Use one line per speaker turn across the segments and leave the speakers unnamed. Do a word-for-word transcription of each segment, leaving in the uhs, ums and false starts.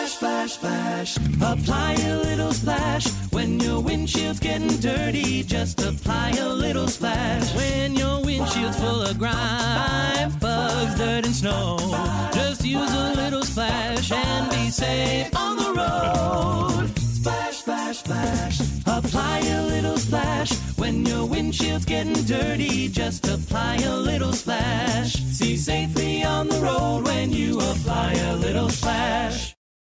Splash, splash, splash. Apply a little splash. When your windshield's getting dirty, just apply a little splash. When your windshield's full of grime, bugs, dirt, and snow, just use a little splash and be safe on the road. Splash, splash, splash. Apply a little splash. When your windshield's getting dirty, just apply a little splash. See safely on the road when you apply a little splash.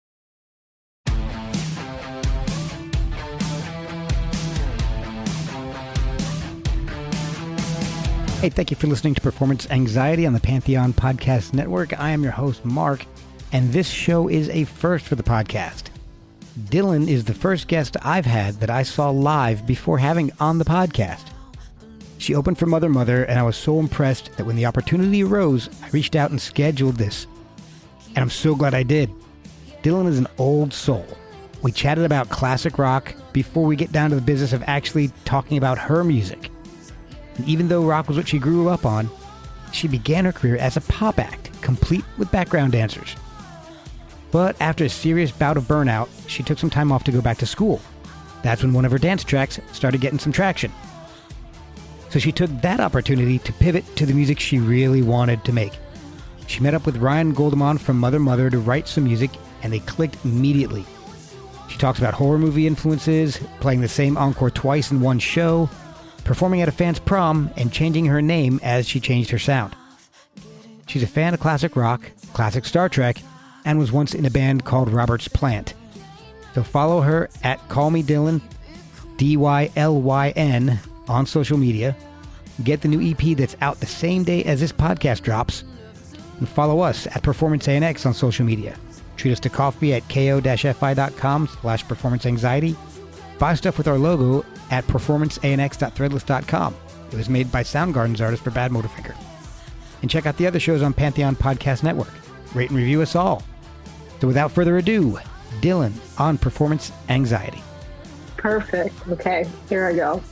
Hey, thank you for listening to Performance Anxiety on the Pantheon Podcast Network. I am your host, Mark, and this show is a first for the podcast. Dylan is the first guest I've had that I saw live before having on the podcast. She opened for Mother Mother, and I was so impressed that when the opportunity arose, I reached out and scheduled this. And I'm so glad I did. Dylan is an old soul. We chatted about classic rock before we get down to the business of actually talking about her music. And even though rock was what she grew up on, she began her career as a pop act, complete with background dancers. But after a serious bout of burnout, she took some time off to go back to school. That's when one of her dance tracks started getting some traction. So she took that opportunity to pivot to the music she really wanted to make. She met up with Ryan Goldemont from Mother Mother to write some music, and they clicked immediately. She talks about horror movie influences, playing the same encore twice in one show, performing at a fan's prom, and changing her name as she changed her sound. She's a fan of classic rock, classic Star Trek, and was once in a band called Robert's Plant. So follow her at Call Me Dylan, D Y L Y N, on social media. Get the new E P that's out the same day as this podcast drops. And follow us at Performance A N X on social media. Treat us to coffee at ko-fi.com slash performance anxiety. Buy stuff with our logo at performance a n x dot threadless dot com. It was made by Soundgarden's artist for Bad Motorfinger. And check out the other shows on Pantheon Podcast Network. Rate and review us all. So without further ado, Dylan on Performance Anxiety.
Perfect. Okay, here I go.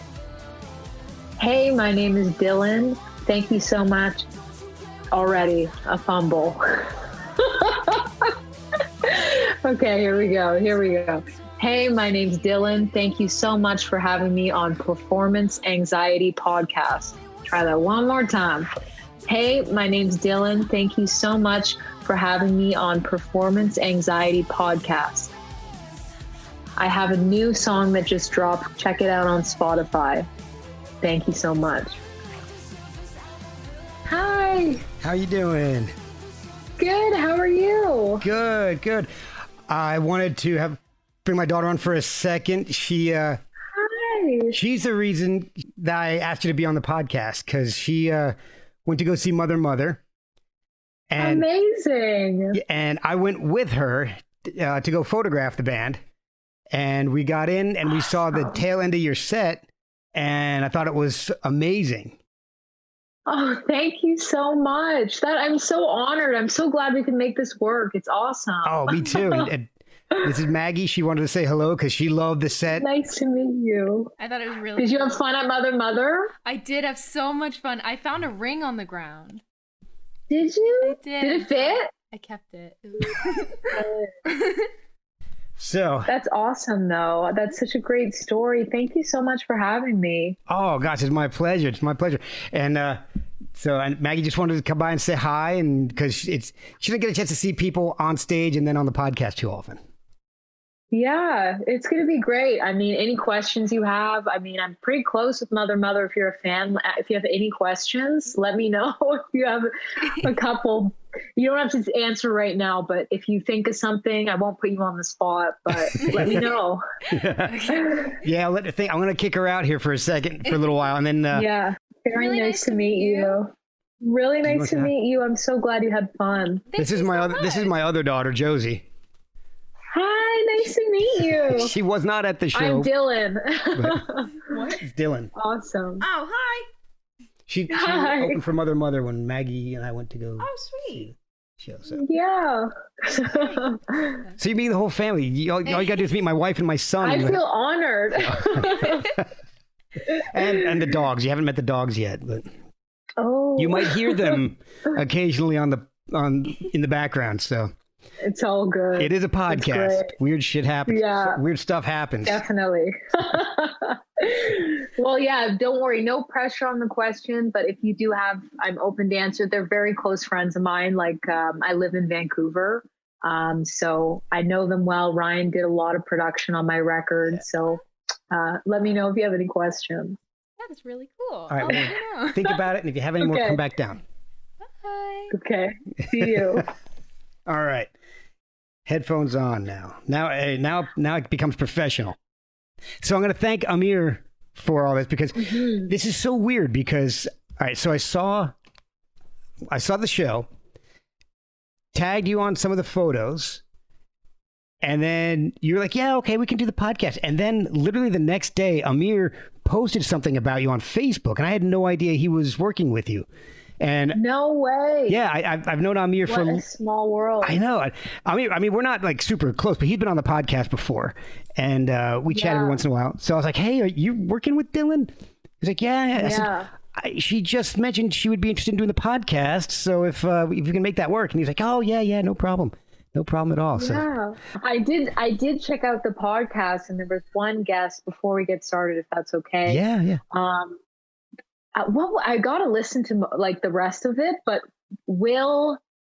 Hey, my name is Dylan. Thank you so much. Already a fumble. Okay, here we go. Here we go. Hey, my name's Dylan. Thank you so much for having me on Performance Anxiety Podcast. Try that one more time. Hey, my name's Dylan. Thank you so much for having me on Performance Anxiety Podcast. I have a new song that just dropped. Check it out on Spotify. Thank you so much. Hi.
How you doing?
Good. How are you?
Good, good. I wanted to have bring my daughter on for a second. She uh
Hi.
She's the reason that I asked you to be on the podcast, because she uh went to go see Mother Mother. And,
Amazing.
And I went with her uh, to go photograph the band. And we got in and we saw the tail end of your set. And I thought it was amazing.
Oh, thank you so much. That I'm so honored. I'm so glad we can make this work. It's awesome.
Oh, me too. and, and this is Maggie. She wanted to say hello because she loved the set.
Nice to meet you.
I thought it was really
Did
cool.
you have fun at Mother Mother?
I did have so much fun. I found a ring on the ground.
Did you?
I did.
Did it fit?
I kept it. It
So
That's awesome, though. That's such a great story. Thank you so much for having me.
Oh gosh, it's my pleasure. It's my pleasure. And uh, so, and Maggie just wanted to come by and say hi, and because it's she didn't get a chance to see people on stage and then on the podcast too often.
Yeah, it's going to be great. I mean, any questions you have, I mean, I'm pretty close with Mother Mother. If you're a fan, if you have any questions, let me know. If you have a couple, you don't have to answer right now, but if you think of something, I won't put you on the spot, but let me know.
Yeah, let her think. I'm going to kick her out here for a second, for a little while, and then uh,
Yeah, very
Really
nice, to meet you. you. Really nice to
that?
meet you. I'm so glad you had fun.
this is my other this is my other daughter, Josie.
Hi, nice to meet you.
She was not at the show.
I'm Dylan.
what?
It's Dylan.
Awesome.
Oh, hi.
She, she
Hi.
opened for Mother Mother when Maggie and I went to go
Oh,
see
sweet.
the show. So,
Yeah.
so you meet the whole family. You, all, all you got to do is meet my wife and my son.
I
You-
feel honored.
and and the dogs. You haven't met the dogs yet, but
Oh.
you might hear them occasionally on the on in the background. So
It's all good.
It is a podcast. Weird shit happens.
Yeah.
Weird stuff happens.
Definitely. Well, yeah, don't worry. No pressure on the question, but if you do have, I'm open to answer. They're very close friends of mine. Like, um, I live in Vancouver. Um, so I know them well. Ryan did a lot of production on my record. So uh, let me know if you have any questions.
That's really cool.
All right,
I'll
well,
let you know.
think about it, and if you have any
Okay.
more, come back down.
Bye.
Okay. See you.
All right. Headphones on now. Now, eh, now, now it becomes professional. So I'm going to thank Amir for all this because
Mhm.
this is so weird. Because all right, so I saw, I saw the show, tagged you on some of the photos, and then you're like, "Yeah, okay, we can do the podcast." And then literally the next day, Amir posted something about you on Facebook, and I had no idea he was working with you. And
No way.
yeah, I, I've I've known Amir
What
for.
a small world.
I know. I mean, I mean, we're not like super close, but he's been on the podcast before, and uh, we chat every
Yeah.
once in a while. So I was like, "Hey, are you working with Dylan?" He's like, "Yeah." yeah. I said,
Yeah.
I, she just mentioned she would be interested in doing the podcast, so if uh, if you can make that work, and he's like, "Oh yeah, yeah, no problem, no problem at all." So
Yeah. I did I did check out the podcast, and there was one guest before we get started, if that's okay.
yeah, yeah,
Um uh, well, I got to listen to like the rest of it, but Will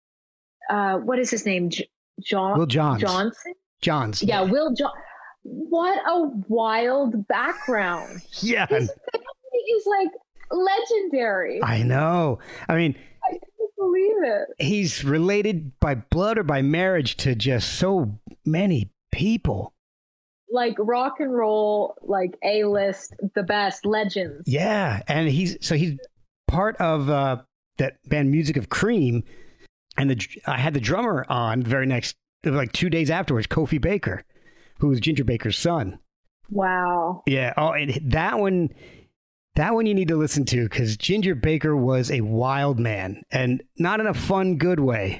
uh what is his name? J- John
Will Johns.
Johnson?
Johns.
Yeah, Will John. What a wild background.
yeah.
His family is like legendary. I,
I know. I mean,
can't believe it.
he's related by blood or by marriage to just so many people.
Like rock and roll, like A-list, the best legends.
Yeah, and he's so he's part of uh, that band Music of Cream, and the I had the drummer on the very next, like two days afterwards, Kofi Baker, who was Ginger Baker's son.
Wow.
Yeah, oh, and that one, that one you need to listen to because Ginger Baker was a wild man, and not in a fun, good way.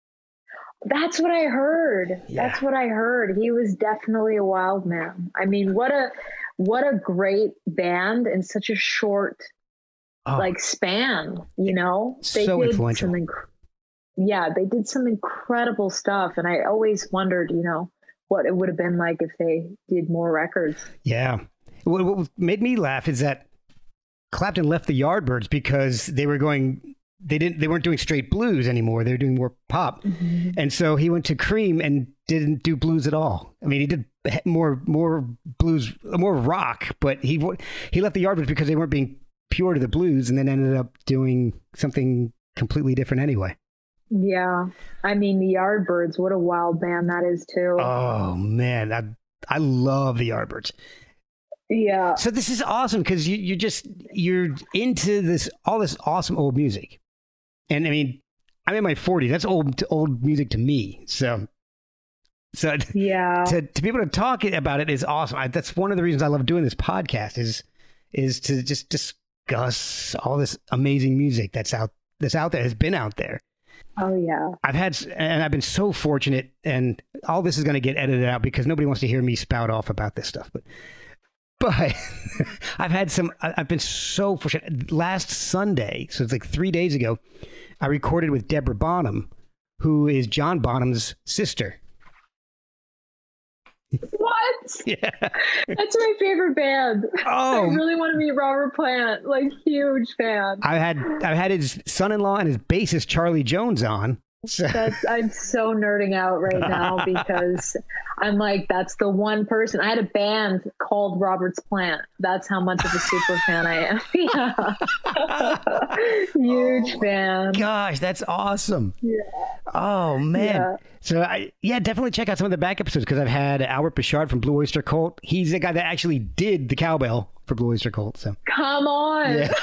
That's what I heard.
Yeah.
That's what I heard. He was definitely a wild man. I mean, what a what a great band in such a short
Oh,
like span, you know?
So influential.
some inc- yeah, they did some incredible stuff, and I always wondered, you know, what it would have been like if they did more records.
yeah. What, what made me laugh is that Clapton left the Yardbirds because they were going. They didn't. They weren't doing straight blues anymore. They were doing more pop,
Mm-hmm.
and so he went to Cream and didn't do blues at all. I mean, he did more more blues, more rock, but he he left the Yardbirds because they weren't being pure to the blues, and then ended up doing something completely different anyway.
Yeah. I mean, the Yardbirds, what a wild band that is too.
Oh man, I I love the Yardbirds.
yeah.
So this is awesome because you you just you're into this all this awesome old music, and I mean I'm in my forties. That's old old music to me. So so
Yeah.
to to be able to talk about it is awesome. I, that's one of the reasons I love doing this podcast is is to just discuss all this amazing music that's out that's out there has been out there.
Oh yeah.
I've had and I've been so fortunate, and all this is going to get edited out because nobody wants to hear me spout off about this stuff, but. But I've had some, I- I've been so fortunate. Last Sunday, so it's like three days ago, I recorded with Deborah Bonham, who is John Bonham's sister.
What?
Yeah.
That's my favorite band. I
Oh,
really want to meet Robert Plant. Like, huge fan.
I had, I've had his son-in-law and his bassist, Charlie Jones, on. So,
That's I'm so nerding out right now because I'm like, that's the one person. I had a band called Robert's Plant. That's how much of a super fan I am. Yeah. Huge
Oh,
fan.
gosh, that's awesome.
Yeah.
Oh, man.
Yeah.
So, I, yeah, definitely check out some of the back episodes because I've had Albert Bichard from Blue Oyster Cult. He's the guy that actually did the cowbell for Blue Oyster Cult. So,
Come on.
yeah.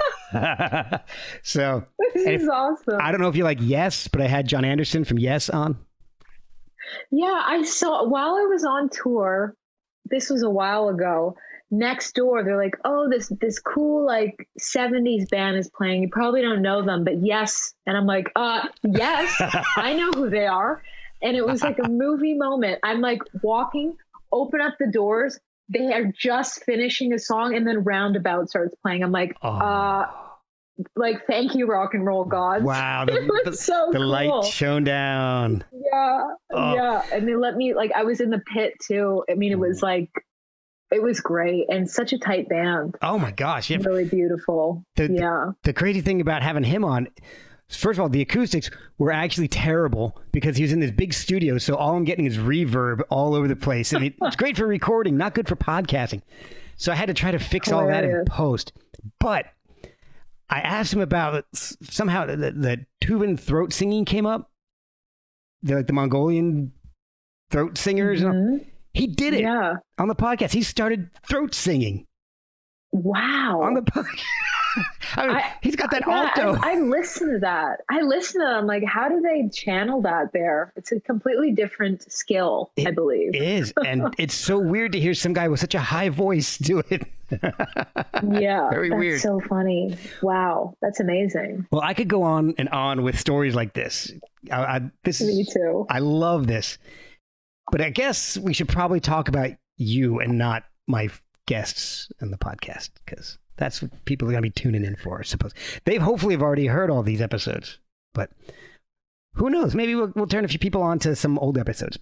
So,
This
and
is
if-
awesome.
I don't know if you like Yes, but I had John Anderson from Yes on.
Yeah, I saw while I was on tour, this was a while ago. Next door, they're like, "Oh, this this cool like seventies band is playing. You probably don't know them, but Yes." And I'm like, "Uh, yes, I know who they are." And it was like a movie moment. I'm like walking, open up the doors. They are just finishing a song, and then Roundabout starts playing. I'm like,
Oh.
uh, like, thank you, rock and roll gods.
Wow. The,
It was
the,
so
the
cool.
light shone down.
Yeah.
Oh.
Yeah. And they let me, like, I was in the pit too. I mean, it was like, it was great and such a tight band.
Oh my gosh. Yeah.
Really beautiful.
The, the-
yeah.
The crazy thing about having him on, first of all, the acoustics were actually terrible because he was in this big studio. So all I'm getting is reverb all over the place. And it, it's great for recording, not good for podcasting. So I had to try to fix all that in
Hilarious.
post. But I asked him about somehow the, the Tuvan throat singing came up. The, like the Mongolian throat singers.
Mhm.
He did it
Yeah.
on the podcast. He started throat singing
Wow.
on the podcast. I mean,
I-
he's got that
Yeah,
alto.
I, I listen to that. I listen to that. I'm like, how do they channel that there? It's a completely different skill, I
It
believe.
It is. And it's so weird to hear some guy with such a high voice do it.
Yeah.
Very
that's
weird.
so funny. Wow. That's amazing.
Well, I could go on and on with stories like this. I, I, this
Me
is,
too.
I love this. But I guess we should probably talk about you and not my guests in the podcast, because that's what people are going to be tuning in for, I suppose. They've hopefully have already heard all these episodes, but who knows? Maybe we'll, we'll turn a few people on to some old episodes.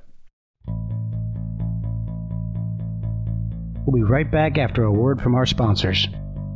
We'll be right back after a word from our sponsors.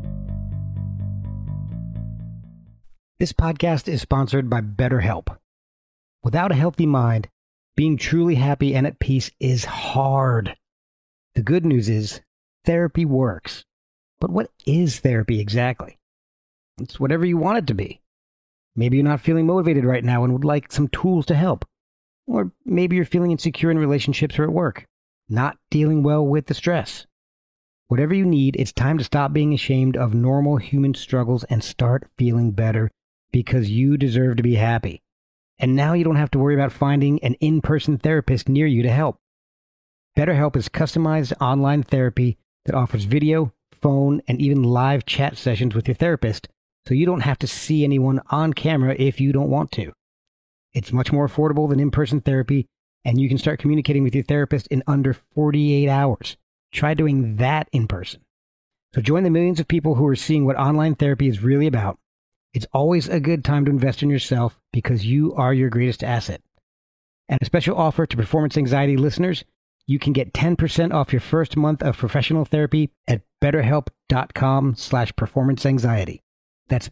This podcast is sponsored by BetterHelp. Without a healthy mind, being truly happy and at peace is hard. The good news is therapy works. But what is therapy exactly? It's whatever you want it to be. Maybe you're not feeling motivated right now and would like some tools to help. Or maybe you're feeling insecure in relationships or at work, not dealing well with the stress. Whatever you need, it's time to stop being ashamed of normal human struggles and start feeling better, because you deserve to be happy. And now you don't have to worry about finding an in-person therapist near you to help. BetterHelp is customized online therapy that offers video, phone, and even live chat sessions with your therapist, so you don't have to see anyone on camera if you don't want to. It's much more affordable than in-person therapy, and you can start communicating with your therapist in under forty-eight hours. Try doing that in person. So join the millions of people who are seeing what online therapy is really about. It's always a good time to invest in yourself, because you are your greatest asset. And a special offer to Performance Anxiety listeners: you can get ten percent off your first month of professional therapy at betterhelp.com slash performance anxiety. That's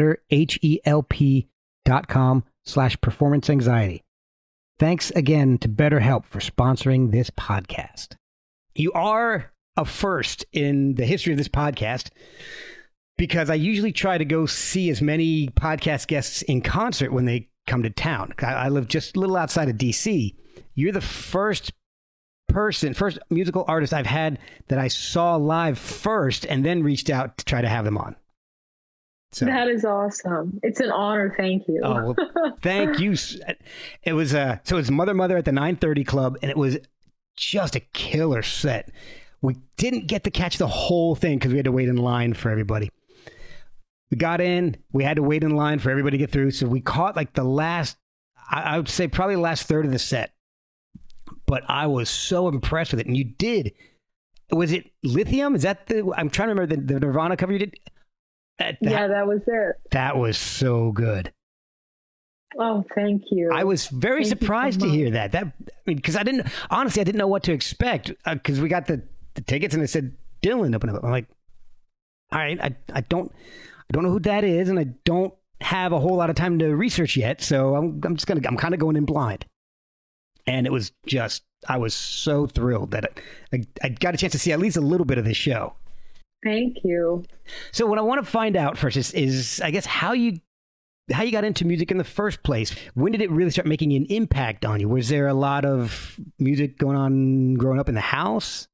betterhelp.com slash performance anxiety. Thanks again to BetterHelp for sponsoring this podcast. You are a first in the history of this podcast, because I usually try to go see as many podcast guests in concert when they come to town. I, I live just a little outside of D C. You're the first person, first musical artist I've had that I saw live first and then reached out to try to have them on. So,
That is awesome. It's an honor. Thank you.
oh, well, thank you. It was uh, so it was Mother Mother at the nine thirty Club, and it was just a killer set. We didn't get to catch the whole thing because we had to wait in line for everybody. We got in, we had to wait in line for everybody to get through. So we caught like the last, I, I would say probably the last third of the set. But I was so impressed with it. And you did. Was it Lithium? Is that the, I'm trying to remember the, the Nirvana cover you did? That, that,
yeah, that was it.
that was so good.
Oh, thank you.
I was very
Thank you so
surprised to
much.
hear that. That I mean, because I didn't, honestly, I didn't know what to expect, because we got the, the tickets and it said Dylan open up. I'm like, all right, I, I don't, I don't know who that is, and I don't have a whole lot of time to research yet, so I'm, I'm just gonna, I'm kind of going in blind. And it was just, I was so thrilled that I, I got a chance to see at least a little bit of this show.
Thank you.
So what I want to find out first is, is I guess how you, how you got into music in the first place. When did it really start making an impact on you? Was there a lot of music going on growing up in the house?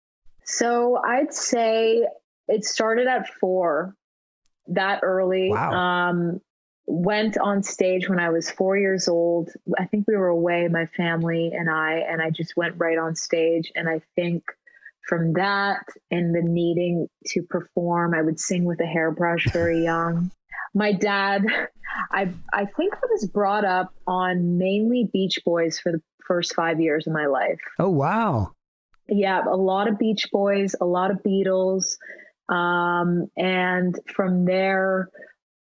So I'd say it started at four, that early.
Wow.
Um, went on stage when I was four years old. I think we were away, my family and I, and I just went right on stage. And I think from that and the needing to perform, I would sing with a hairbrush very young. My dad, I I think I was brought up on mainly Beach Boys for the first five years of my life.
Oh, wow.
Yeah, a lot of Beach Boys, a lot of Beatles. Um, and from there,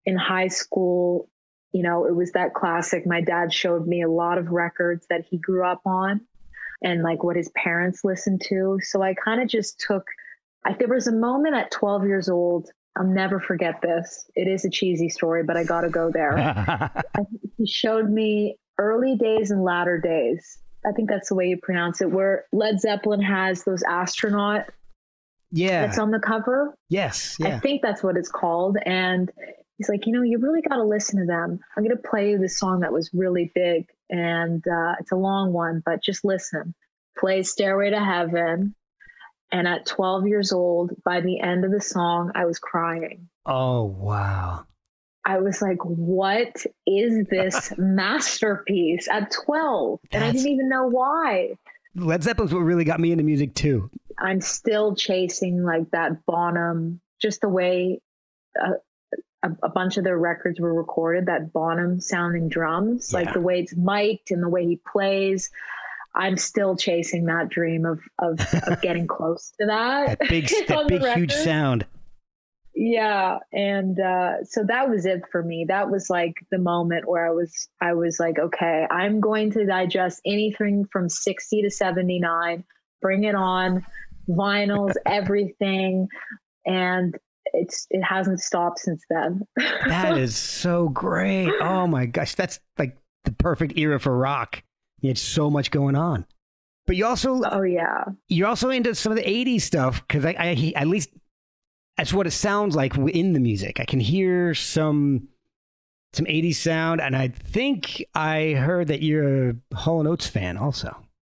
in high school, you know, it was that classic. My dad showed me a lot of records that he grew up on and like what his parents listened to. So I kind of just took, I, there was a moment at twelve years old. I'll never forget this. It is a cheesy story, but I got to go there. He showed me Early Days and Latter Days. I think that's the way you pronounce it, where Led Zeppelin has those astronaut.
Yeah.
That's on the cover.
Yes. Yeah.
I think that's what it's called. And he's like, you know, you really got to listen to them. I'm going to play you this song that was really big. And uh, it's a long one, but just listen. Play Stairway to Heaven. And at twelve years old, by the end of the song, I was crying.
Oh, wow.
I was like, what is this masterpiece at twelve? And I didn't even know why.
Led Zeppelin's what really got me into music too.
I'm still chasing like that Bonham, just the way uh, a, a bunch of their records were recorded, that Bonham sounding drums,
Yeah.
like the way it's mic'd and the way he plays. I'm still chasing that dream of of, of getting close to that.
That big, that big, huge sound.
Yeah. And uh, so that was it for me. That was like the moment where I was, I was like, okay, I'm going to digest anything from sixty to seventy-nine, bring it on, vinyls, everything. And it's, it hasn't stopped since then.
That is so great. Oh my gosh. That's like the perfect era for rock. You had so much going on. But you also,
oh yeah,
you're also into some of the eighties stuff. Cause I, I, at least that's what it sounds like in the music. I can hear some, some eighties sound. And I think I heard that you're a Hall and Oates fan also.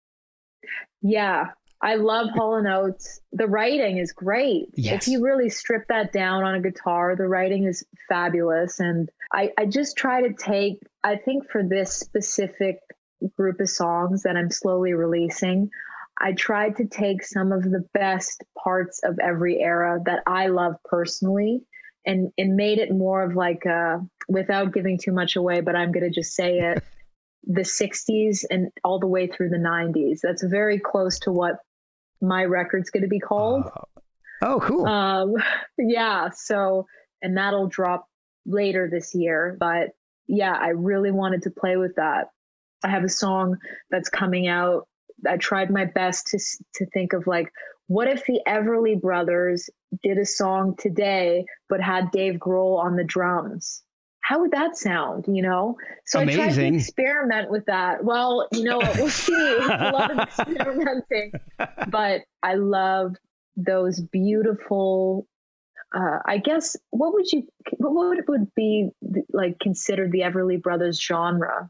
Yeah. I love Hall and Oates. The writing is great.
Yes.
If you really strip that down on a guitar, the writing is fabulous. And I, I just try to take, I think for this specific group of songs that I'm slowly releasing, I tried to take some of the best parts of every era that I love personally and, and made it more of like a, without giving too much away, but I'm going to just say it, the sixties and all the way through the nineties. That's very close to what my record's going to be called.
Oh, oh cool.
Um, yeah. So, and that'll drop later this year, but yeah, I really wanted to play with that. I have a song that's coming out. I tried my best to to think of like, what if the Everly Brothers did a song today, but had Dave Grohl on the drums? How would that sound, you know? So
Amazing.
I tried to experiment with that. Well, you know, we'll see. It's a lot of experimenting. But I love those beautiful, uh, I guess, what would you, what would, would be like considered the Everly Brothers genre?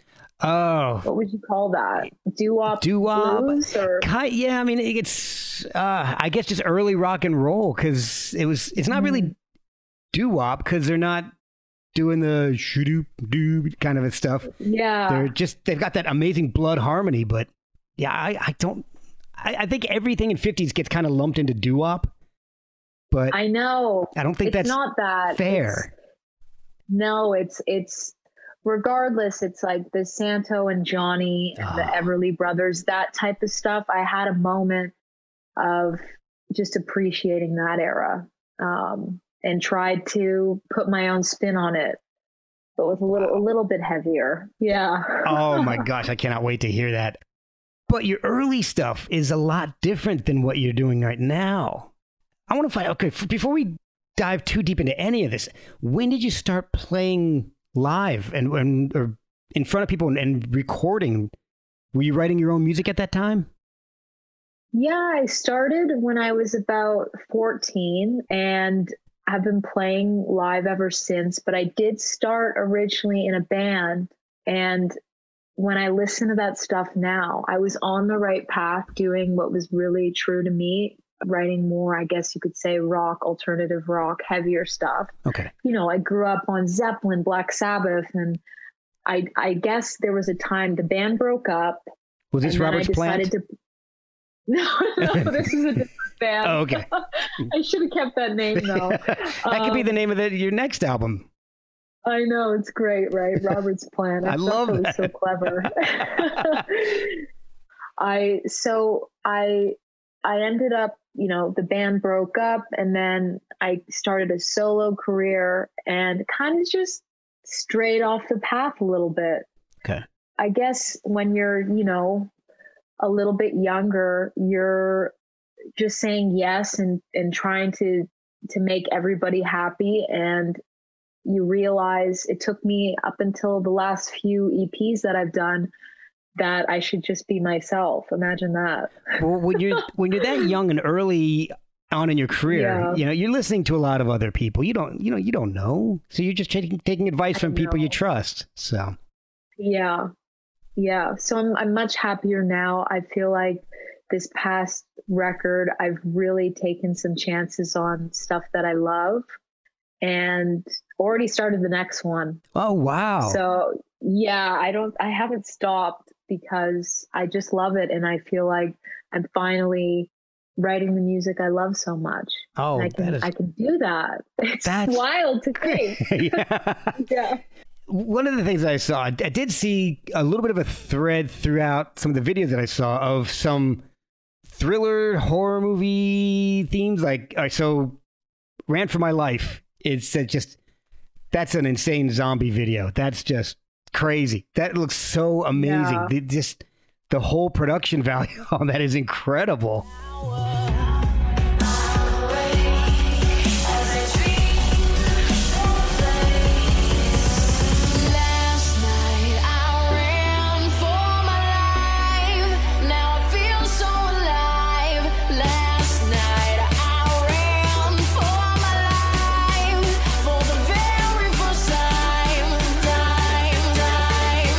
Oh,
What would you call that? Doo-wop
Doo-wop.
blues or?
Ki- yeah, I mean, it's, uh, I guess just early rock and roll because it was, it's not really doo-wop because they're not doing the shoo doo kind of stuff.
Yeah.
They're just, they've got that amazing blood harmony, but yeah, I, I don't, I, I think everything in fifties gets kind of lumped into doo-wop, but
I know.
I don't think
it's
that's
not that
fair.
It's, no, it's, it's, regardless, it's like the Santo and Johnny and the
Oh.
Everly Brothers, that type of stuff. I had a moment of just appreciating that era um, and tried to put my own spin on it, but with a little, a little bit heavier. Yeah.
Oh my gosh, I cannot wait to hear that. But your early stuff is a lot different than what you're doing right now. I want to find, okay, f- before we dive too deep into any of this, when did you start playing live and, and or in front of people and, and recording? Were you writing your own music at that time?
Yeah, I started when I was about fourteen and I've been playing live ever since, but I did start originally in a band. And when I listen to that stuff now, I was on the right path doing what was really true to me, writing more, I guess you could say, rock, alternative rock, heavier stuff.
Okay.
You know, I grew up on Zeppelin, Black Sabbath, and I I guess there was a time the band broke up.
Was this
and then
Robert's
I
Plant?
decided to No, no, this is a different band.
Oh, okay.
I should have kept that name though.
That could be
Um,
the name of the, your next album.
I know, it's great, right? Robert's Plan.
I
thought
love
that.
that.
Was so clever. I so I I ended up you know, the band broke up, and then I started a solo career and kind of just strayed off the path a little bit.
Okay.
I guess when you're, you know, a little bit younger, you're just saying yes and, and trying to, to make everybody happy. And you realize it took me up until the last few E Ps that I've done that I should just be myself. Imagine that.
Well, when you're when you're that young and early on in your career,
Yeah.
you know, you're listening to a lot of other people. You don't, you know, you don't know. So you're just taking taking advice from people you trust. So
Yeah. Yeah. So I'm I'm much happier now. I feel like this past record, I've really taken some chances on stuff that I love and already started the next one.
oh wow.
So yeah, I don't I haven't stopped because I just love it, and I feel like I'm finally writing the music I love so much.
oh,
And I can
that is
I can do that. It's
That's-
wild to think.
yeah.
Yeah.
One of the things I saw, I did see a little bit of a thread throughout some of the videos that I saw of some thriller horror movie themes. Like, uh, so Ran for My Life. It's uh, just, that's an insane zombie video. That's just crazy. That looks so amazing.
Yeah.
The, just the whole production value on that is incredible.
Last night I ran for my life. Now I feel so alive. Last night I ran for my life for the very first time. Time, time,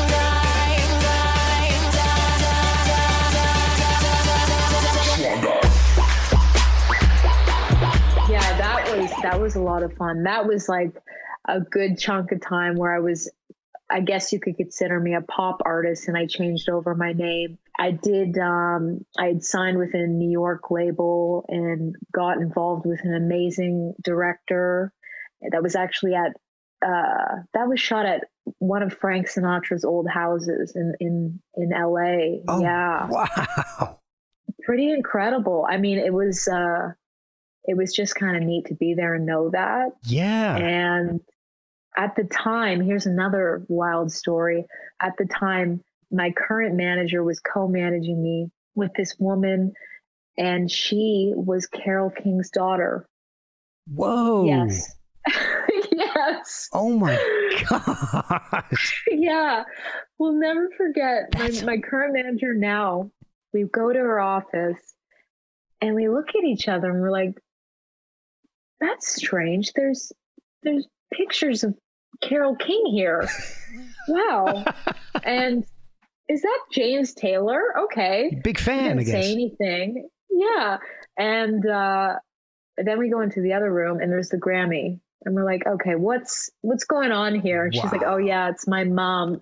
time, time, time.
Yeah, that was that was a lot of fun. That was like a good chunk of time where I was, I guess you could consider me a pop artist, and I changed over my name. I did, um, I had signed with a New York label and got involved with an amazing director that was actually at, uh, that was shot at one of Frank Sinatra's old houses in, in, in L A.
Oh,
Yeah.
wow.
Pretty incredible. I mean, it was, uh, it was just kind of neat to be there and know that.
Yeah.
And at the time, here's another wild story. At the time, my current manager was co-managing me with this woman, and she was Carole King's daughter.
Whoa.
Yes. Yes.
Oh my gosh.
Yeah. We'll never forget my,
That's-
my current manager now. We go to her office and we look at each other and we're like, that's strange. There's there's pictures of Carole King here. Wow. And is that James Taylor? Okay.
Big
He
fan, I
didn't
guess.
say anything. Yeah. And uh, then we go into the other room and there's the Grammy. And we're like, okay, what's what's going on here? And she's like,
Wow.
oh yeah, it's my mom.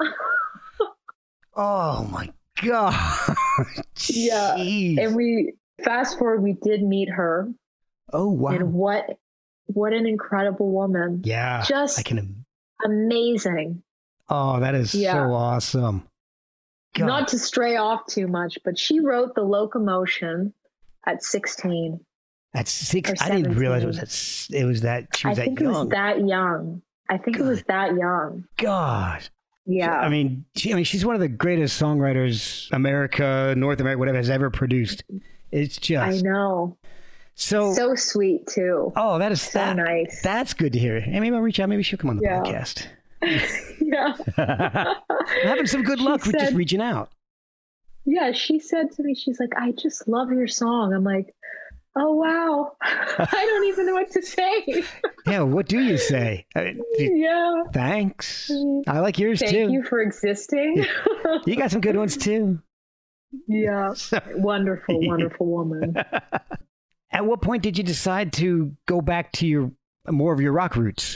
Oh my god.
Yeah.
Jeez.
And we fast forward, we did meet her.
Oh wow.
And what what an incredible woman.
Yeah.
Just
I can.
amazing.
Oh, that is
Yeah.
so awesome. God.
Not to stray off too much, but she wrote The Locomotion at sixteen.
At six,
or
I didn't realize it was
seventeen.
that. It was that she
I
was that
think it
young.
was that young. I think it was that young.
God.
Yeah.
I mean, she, I mean, she's one of the greatest songwriters America, North America, whatever has ever produced. It's just
I know.
so.
So sweet too.
oh, that is
So
that,
nice.
That's good to hear. Hey, maybe I'll reach out. Maybe she'll come on the
Yeah.
podcast.
Yeah.
I'm having some good
She
luck with just
said-
reaching out.
Yeah, she said to me, she's like, I just love your song. I'm like, oh wow. I don't even know what to say.
Yeah, what do you say? I mean,
Yeah.
thanks. I like yours
Thank
too.
you for existing.
You got some good ones too.
Yeah. Wonderful, wonderful woman.
At what point did you decide to go back to your more of your rock roots?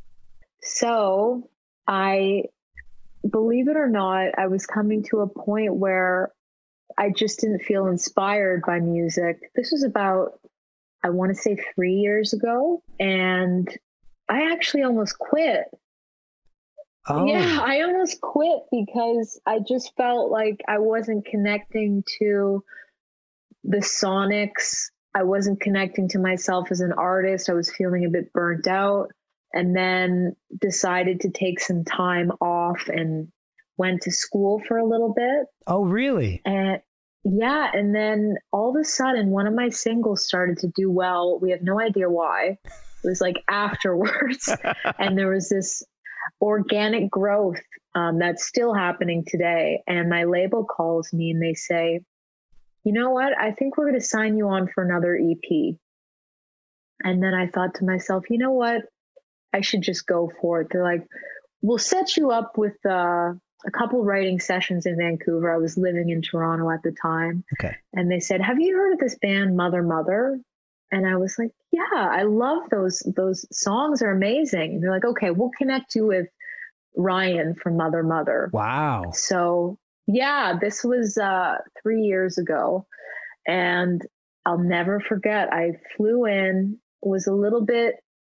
So I, believe it or not, I was coming to a point where I just didn't feel inspired by music. This was about, I want to say three years ago. And I actually almost quit.
Oh,
Yeah, I almost quit because I just felt like I wasn't connecting to the sonics I wasn't connecting to myself as an artist. I was feeling a bit burnt out, and then decided to take some time off and went to school for a little bit.
Oh, really?
And yeah, and then all of a sudden, one of my singles started to do well. We have no idea why. It was like afterwards, and there was this organic growth um, that's still happening today. And my label calls me and they say, you know what? I think we're going to sign you on for another E P. And then I thought to myself, you know what? I should just go for it. They're like, we'll set you up with uh, a couple writing sessions in Vancouver. I was living in Toronto at the time.
Okay.
And they said, have you heard of this band Mother Mother? And I was like, yeah, I love those. Those songs are amazing. And they're like, okay, we'll connect you with Ryan from Mother Mother.
Wow.
So yeah, this was uh, three years ago. And I'll never forget, I flew in, was a little bit,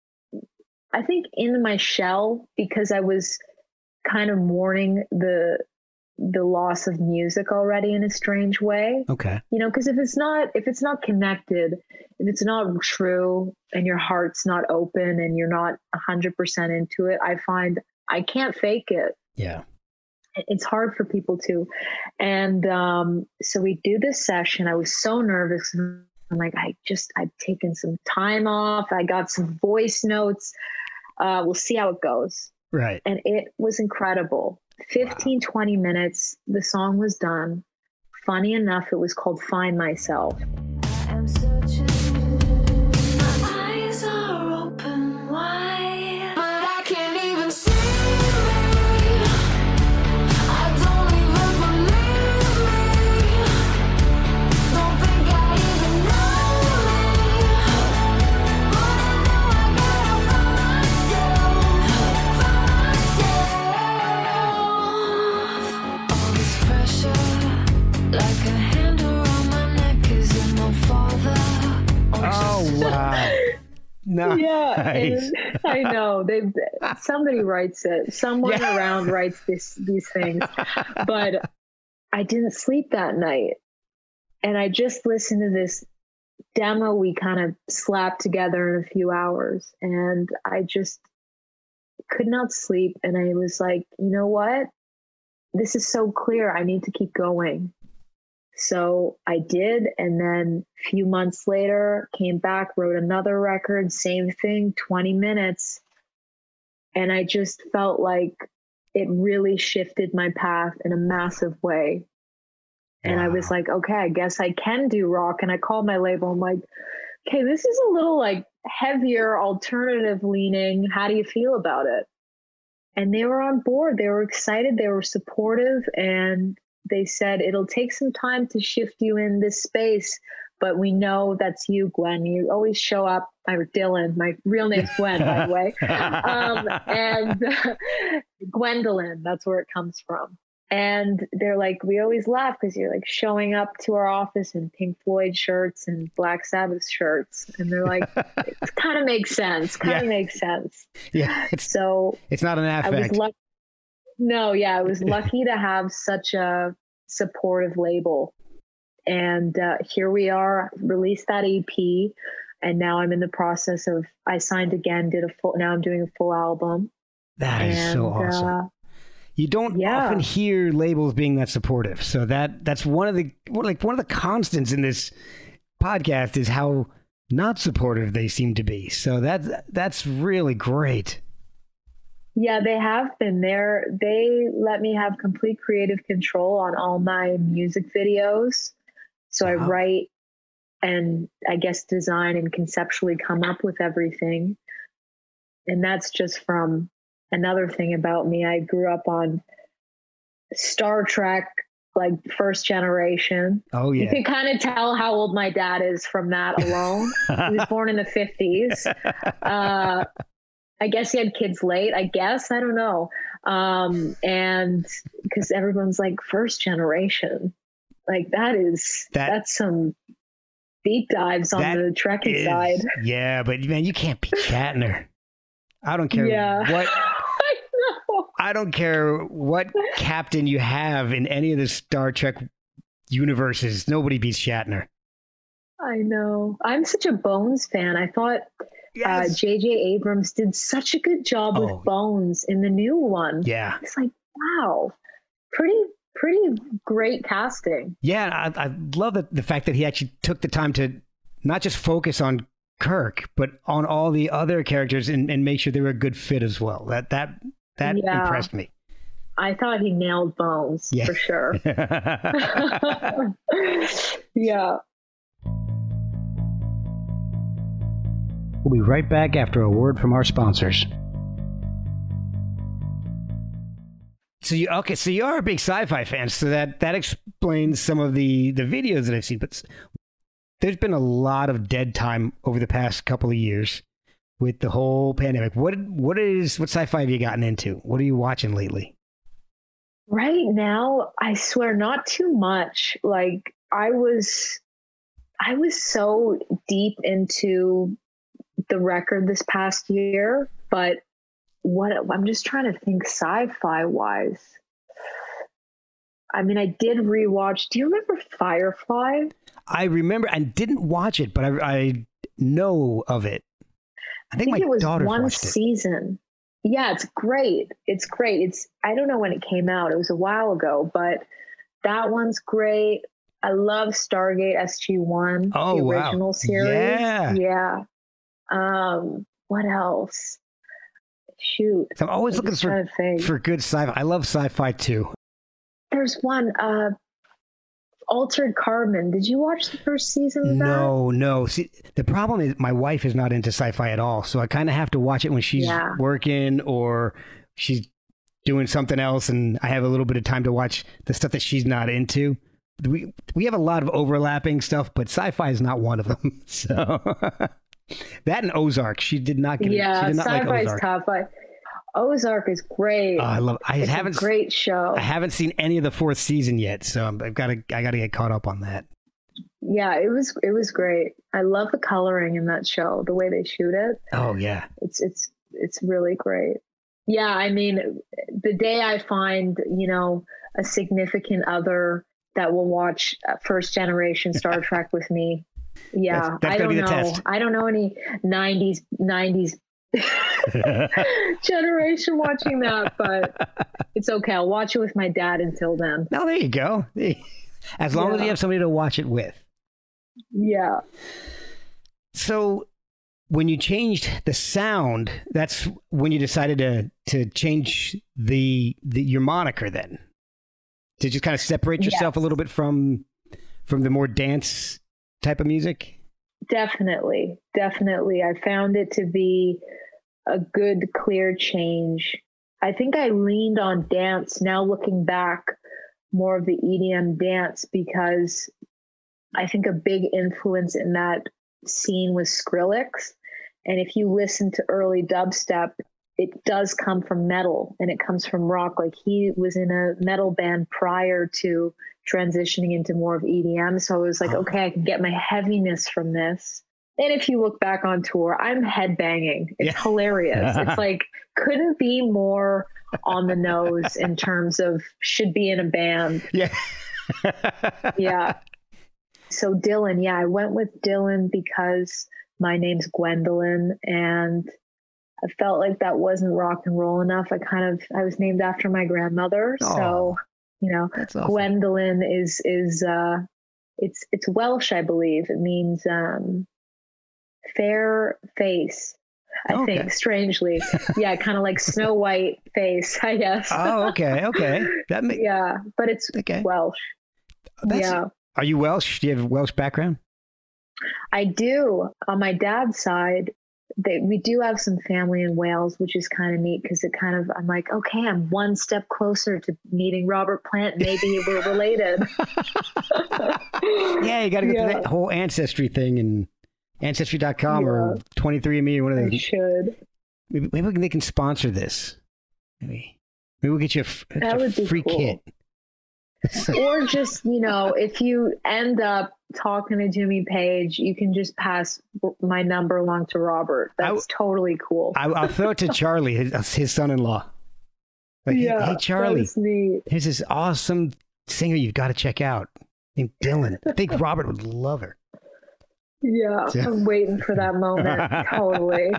I think, in my shell because I was kind of mourning the the loss of music already in a strange way.
Okay.
You know, because if it's not if it's not connected, if it's not true and your heart's not open and you're not a hundred percent into it, I find I can't fake it.
Yeah.
It's hard for people to. And um, so we do this session. I was so nervous. I'm like, I just, I've taken some time off. I got some voice notes. Uh, we'll see how it goes.
Right.
And it was incredible. fifteen, wow. twenty minutes. The song was done. Funny enough, it was called Find Myself.
I'm searching. My eyes are open wide, but I can't even see me. I don't even believe me. Don't think I even know me. But I know I gotta find myself, find myself. All this pressure, like a hand around my neck, is in my father.
Oh, wow. Nice.
Yeah, and I know. They somebody writes it. Someone
Yeah.
around writes this these things. But I didn't sleep that night. And I just listened to this demo we kind of slapped together in a few hours. And I just could not sleep. And I was like, you know what? This is so clear. I need to keep going. So I did, and then a few months later, came back, wrote another record, same thing, twenty minutes. And I just felt like it really shifted my path in a massive way. And
Wow.
I was like, okay, I guess I can do rock. And I called my label. I'm like, okay, this is a little like heavier, alternative leaning. How do you feel about it? And they were on board. They were excited. They were supportive. And they said, it'll take some time to shift you in this space, but we know that's you, Gwen. You always show up. I'm Dylan. My real name's Gwen, by the way. Um, and uh, Gwendolyn, that's where it comes from. And they're like, we always laugh because you're like showing up to our office in Pink Floyd shirts and Black Sabbath shirts. And they're like, it kind of makes sense. Kind of
Yeah.
makes sense.
Yeah. It's,
So
it's not an
I was
affect.
lucky. No, yeah, I was lucky to have such a supportive label. And uh, here we are, released that E P. And now I'm in the process of, I signed again, did a full, now I'm doing a full album.
That is
and,
so awesome.
Uh,
You don't
yeah.
often hear labels being that supportive. So that that's one of the like one of the constants in this podcast is how not supportive they seem to be. So that's that's really great.
Yeah, they have been there. They let me have complete creative control on all my music videos. So I
Wow.
write and I guess design and conceptually come up with everything. And that's just from another thing about me. I grew up on Star Trek, like first generation.
Oh
You
yeah.
can kind of tell how old my dad is from that alone. He was born in the fifties. Uh, I guess he had kids late. I guess. I don't know. Um, and because everyone's like first generation, like that is,
That-
that's some deep dives on
That
the Trekkie
is-
side.
Yeah, but man, you can't be Shatner. I don't care
Yeah.
what
I know.
I don't care what captain you have in any of the Star Trek universes. Nobody beats Shatner.
I know. I'm such a Bones fan. I thought uh, J J Abrams did such a good job
Oh.
with Bones in the new one.
Yeah.
It's like, wow, pretty, pretty great casting.
Yeah, I, I love the, the fact that he actually took the time to not just focus on Kirk, but on all the other characters and, and make sure they were a good fit as well. That that that
Yeah.
impressed me.
I thought he nailed Bones
Yeah.
for sure. Yeah.
We'll be right back after a word from our sponsors. So you okay? So you are a big sci-fi fan, so that that explains some of the the videos that I've seen. But s- there's been a lot of dead time over the past couple of years with the whole pandemic. What what is what sci-fi have you gotten into? What are you watching lately?
Right now, I swear, not too much. Like I was, I was so deep into the record this past year, but what I'm just trying to think sci-fi wise. I mean, I did rewatch. Do you remember Firefly?
I remember I didn't watch it, but I, I know of it. I think,
I think
my
it was
daughter
one
watched it.
season. Yeah, it's great. It's great. It's I don't know when it came out. It was a while ago, but that one's great. I love Stargate S G one,
Oh,
the
wow.
original series.
Yeah.
Yeah. Um, what else? Shoot.
So I'm always
I'm
looking
just
for
trying to think.
for good sci-fi. I love sci-fi too.
There's one, uh, Altered Carbon. Did you watch the first season of that?
No, no. See, the problem is my wife is not into sci-fi at all, so I kind of have to watch it when she's
Yeah.
working or she's doing something else, and I have a little bit of time to watch the stuff that she's not into. We we have a lot of overlapping stuff, but sci-fi is not one of them. So that and Ozark, she did not get.
Yeah,
she did not like
sci-fi's
Ozark.
tough. I, Ozark is great.
Oh, I love. I
it's
haven't.
a great show.
I haven't seen any of the fourth season yet, so I've got to. I got to get caught up on that.
Yeah, it was it was great. I love the coloring in that show, the way they shoot it.
Oh yeah.
It's it's it's really great. Yeah, I mean, the day I find, you know, a significant other that will watch uh, first generation Star Trek with me. Yeah,
That's- that's
I
gonna
don't
be the
know.
test.
I don't know any nineties nineties generation watching that, but it's okay. I'll watch it with my dad until then.
No, there you go. As long as
Yeah.
you have somebody to watch it with.
Yeah.
So when you changed the sound, that's when you decided to to change the, the your moniker then. To just kind of separate yourself a
Yes.
little bit from from the more dance type of music.
Definitely. Definitely. I found it to be a good, clear change. I think I leaned on dance now looking back, more of the E D M dance, because I think a big influence in that scene was Skrillex. And if you listen to early dubstep, it does come from metal and it comes from rock. Like he was in a metal band prior to transitioning into more of E D M. So I was like,
Oh.
okay, I can get my heaviness from this. And if you look back on tour, I'm headbanging. It's
Yeah.
hilarious. It's like, couldn't be more on the nose in terms of should be in a band.
Yeah.
Yeah. So Dylan, yeah, I went with Dylan because my name's Gwendolyn and I felt like that wasn't rock and roll enough. I kind of, I was named after my grandmother.
Aw.
So, you know,
That's awesome.
Gwendolyn is, is, uh, it's, it's Welsh, I believe. It means, um, fair face, I
Okay.
think, strangely. Yeah. Kind of like Snow White face, I guess.
Oh, okay, okay. That makes
Yeah. But it's
okay.
Welsh.
That's,
Yeah.
Are you Welsh? Do you have a Welsh background?
I do. On my dad's side, they, we do have some family in Wales, which is kind of neat because it kind of, I'm like, okay, I'm one step closer to meeting Robert Plant. Maybe we're related.
Yeah, you got to go
Yeah.
through that whole ancestry thing and ancestry dot com or
Yeah.
twenty-three and me or one of
I
those.
should.
Maybe, maybe they can sponsor this. Maybe, maybe we'll get you a, f-
That
a
would be
free
cool.
kit.
Or just, you know, if you end up talking to Jimmy Page, you can just pass my number along to Robert.
I
That's totally cool.
I, I'll throw it to Charlie, his, his son-in-law. Like, hey-
yeah.
hey, Charlie,
That's neat.
here's this awesome singer you've got to check out named Dylan. I think Robert would love her.
Yeah,
So-
I'm waiting for that moment. Totally.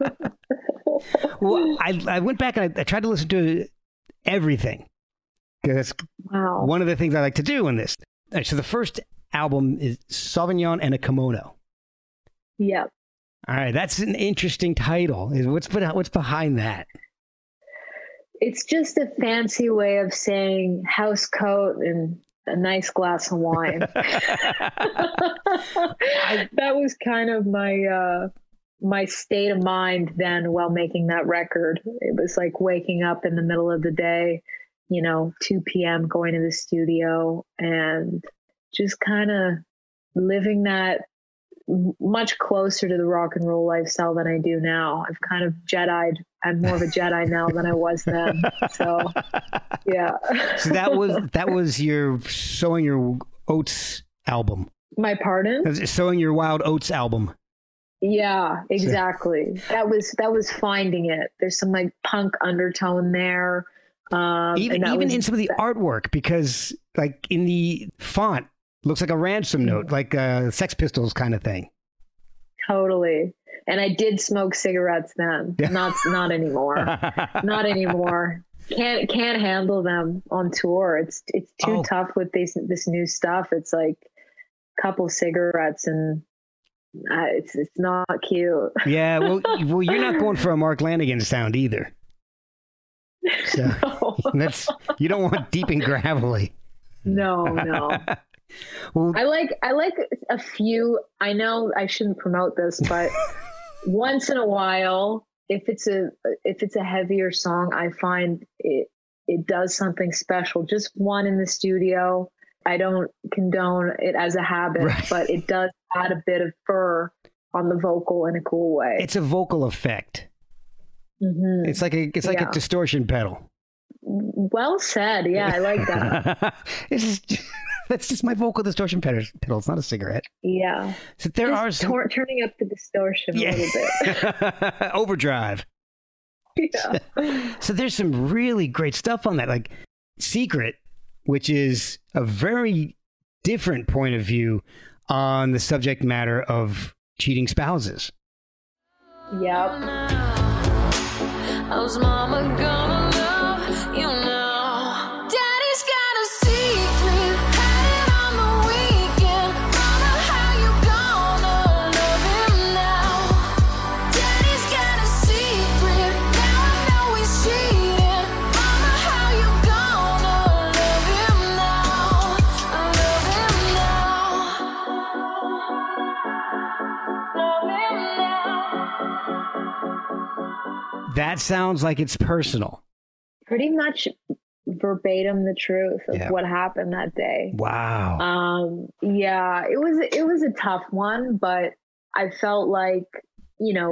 Well, I, I went back and I, I tried to listen to everything because that's
Wow.
one of the things I like to do in this. All right, so the first album is Sauvignon and a Kimono.
Yeah.
All right, that's an interesting title. Is what's be- what's behind that?
It's just a fancy way of saying house coat and a nice glass of wine. That was kind of my uh, my state of mind then while making that record. It was like waking up in the middle of the day, you know, two p.m., going to the studio and just kind of living that m- much closer to the rock and roll lifestyle than I do now. I've kind of Jedi'd. I'm more of a Jedi now than I was then. So, yeah.
So that was that was your Sowing Your Oats album.
My pardon?
That was Sowing Your Wild Oats album.
Yeah, exactly. That was that was Finding It. There's some like punk undertone there. Um,
Even
and that
even
was-
in some of the artwork, because like in the font looks like a ransom note, like a Sex Pistols kind of thing.
Totally. And I did smoke cigarettes then. Not not anymore. Not anymore. Can't can't handle them on tour. It's it's too
Oh.
tough with this this new stuff. It's like a couple cigarettes and uh, it's it's not cute.
Yeah, well, well, you're not going for a Mark Lanigan sound either. So that's you don't want deep and gravelly.
No, no.
Well,
I like I like a few. I know I shouldn't promote this, but once in a while, if it's a if it's a heavier song, I find it it does something special. Just one in the studio. I don't condone it as a habit,
Right.
but it does add a bit of fur on the vocal in a cool way.
it's a vocal effect.
Mhm.
It's like a it's like
Yeah.
a distortion pedal.
Well said. Yeah, I like that.
It's just, that's just my vocal distortion pedal. pedal. It's not a cigarette.
Yeah.
So there are
Just
some
tor- turning up the distortion a little bit.
overdrive.
Yeah.
So there's some really great stuff on that, like Secret, which is a very different point of view on the subject matter of cheating spouses.
Yep.
How's mama gonna love you now? Daddy's got a secret, had it on the weekend. Mama, how you gonna love him now? Daddy's got a secret, now I know he's cheating. Mama, how you gonna love him now? Love him now. Love him now.
That sounds like it's personal.
Pretty much verbatim the truth of
Yeah.
what happened that day.
Wow.
Um, yeah, it was it was a tough one, but I felt like, you know,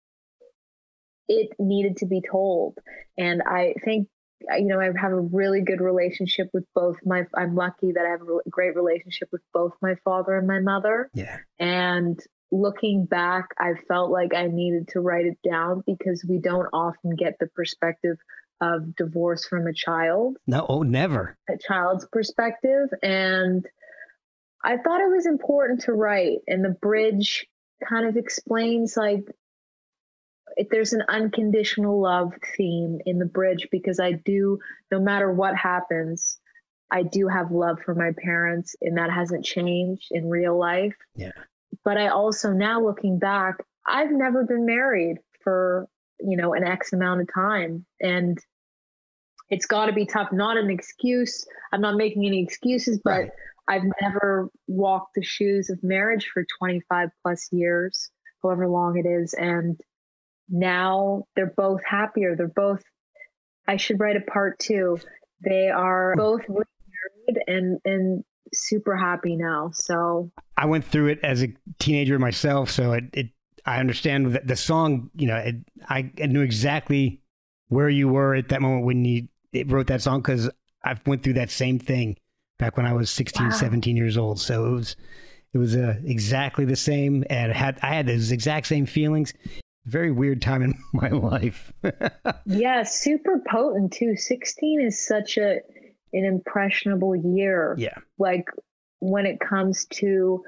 it needed to be told. And I think, you know, I have a really good relationship with both my, I'm lucky that I have a re- great relationship with both my father and my mother.
Yeah.
And looking back, I felt like I needed to write it down because we don't often get the perspective of divorce from a child,
No, oh, never.
a child's perspective. And I thought it was important to write. And the bridge kind of explains like, if there's an unconditional love theme in the bridge, because I do, no matter what happens, I do have love for my parents, and that hasn't changed in real life.
Yeah.
But I also, now looking back, I've never been married for, you know, an X amount of time. And it's got to be tough. Not an excuse. I'm not making any excuses, but
Right.
I've never walked the shoes of marriage for twenty-five plus years, however long it is. And now they're both happier. They're both, I should write a part two. They are both remarried and, and super happy now. So
I went through it as a teenager myself, so it, it I understand that the song, you know, it, I, I knew exactly where you were at that moment when you it wrote that song, because I went through that same thing back when I was sixteen,
Wow.
seventeen years old. So it was it was uh, exactly the same, and I had I had those exact same feelings. Very weird time in my life.
yeah, super potent too. sixteen is such a an impressionable year.
Yeah.
Like when it comes to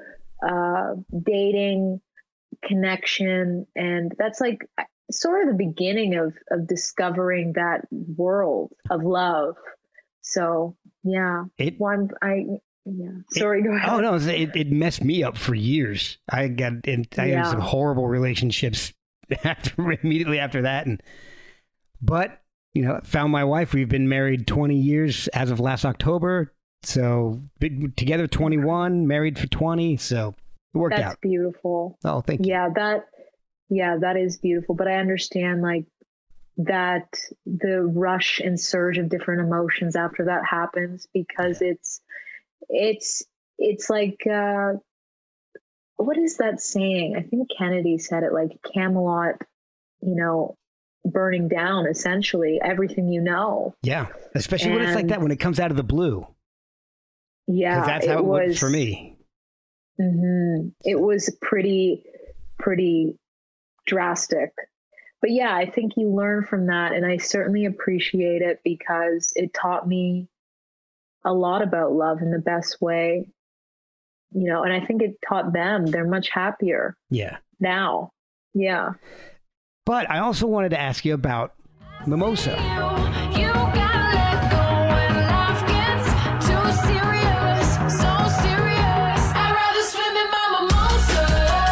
uh, dating, connection, and that's like sort of the beginning of of discovering that world of love. So yeah,
It-
one I yeah. Sorry, go ahead.
Oh no, it, it messed me up for years. I got in, I
Yeah.
had some horrible relationships after immediately after that, and but you know, found my wife. We've been married twenty years as of last October. So been together twenty-one, married for twenty. So it worked
That's
out.
beautiful.
Oh, thank you.
Yeah, that yeah, that is beautiful. But I understand like that the rush and surge of different emotions after that happens, because it's it's it's like uh what is that saying? I think Kennedy said it, like Camelot, you know, burning down essentially everything you know.
Yeah, especially when it's like
And-
that, when it comes out of the blue.
Yeah,
Because that's how it,
was
worked for me.
hmm It was pretty, pretty drastic. But yeah, I think you learn from that. And I certainly appreciate it because it taught me a lot about love in the best way. You know, and I think it taught them. They're much happier
Yeah.
now. Yeah.
But I also wanted to ask you about Mimosa.
You, you gotta let go when life gets too serious, so serious. I'd rather swim in my mimosa.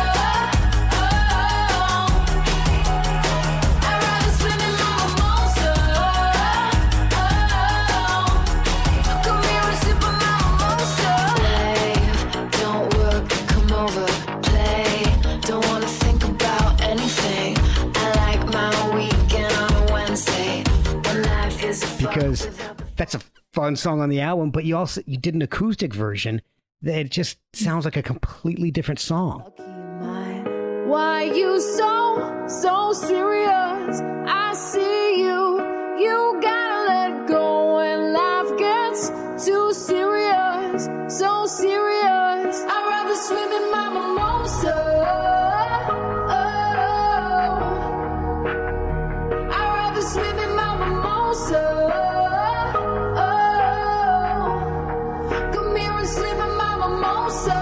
Oh, I'd rather swim in my mimosa. Oh, come here and sip on my mimosa. Play, don't work, come over, play. Don't wanna think about anything. I like my weekend on a Wednesday. When life is a fuck
Because
without the
that's a fun song on the album, but you also you did an acoustic version that it just sounds like a completely different song.
Why you so, so serious? I see you. You gotta let go when life gets too serious. So serious. I'd rather swim in my mimosa. Oh, I'd rather swim in my mimosa. Oh, come here and sleep in my mimosa.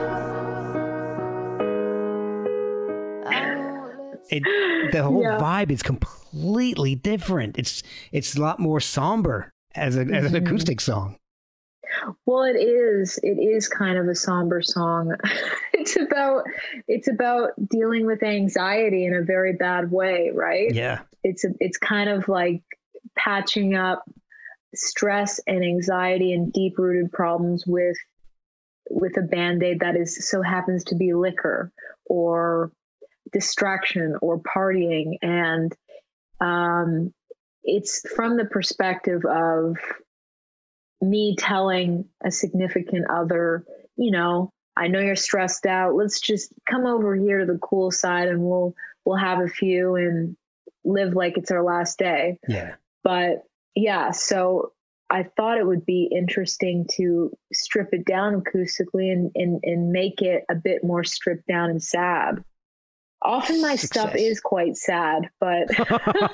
It, the whole
Yeah.
vibe is completely different. It's it's a lot more somber as a as an
Mhm.
acoustic song.
Well, it is. It is kind of a somber song. It's about it's about dealing with anxiety in a very bad way, right?
Yeah.
It's a, it's kind of like patching up stress and anxiety and deep rooted problems with with a band-aid that is so happens to be liquor or distraction or partying. And um, it's from the perspective of me telling a significant other, you know, I know you're stressed out. Let's just come over here to the cool side and we'll we'll have a few and live like it's our last day.
Yeah.
But yeah, so I thought it would be interesting to strip it down acoustically and and, and make it a bit more stripped down and sad. Often my stuff
Success.
is quite sad, but but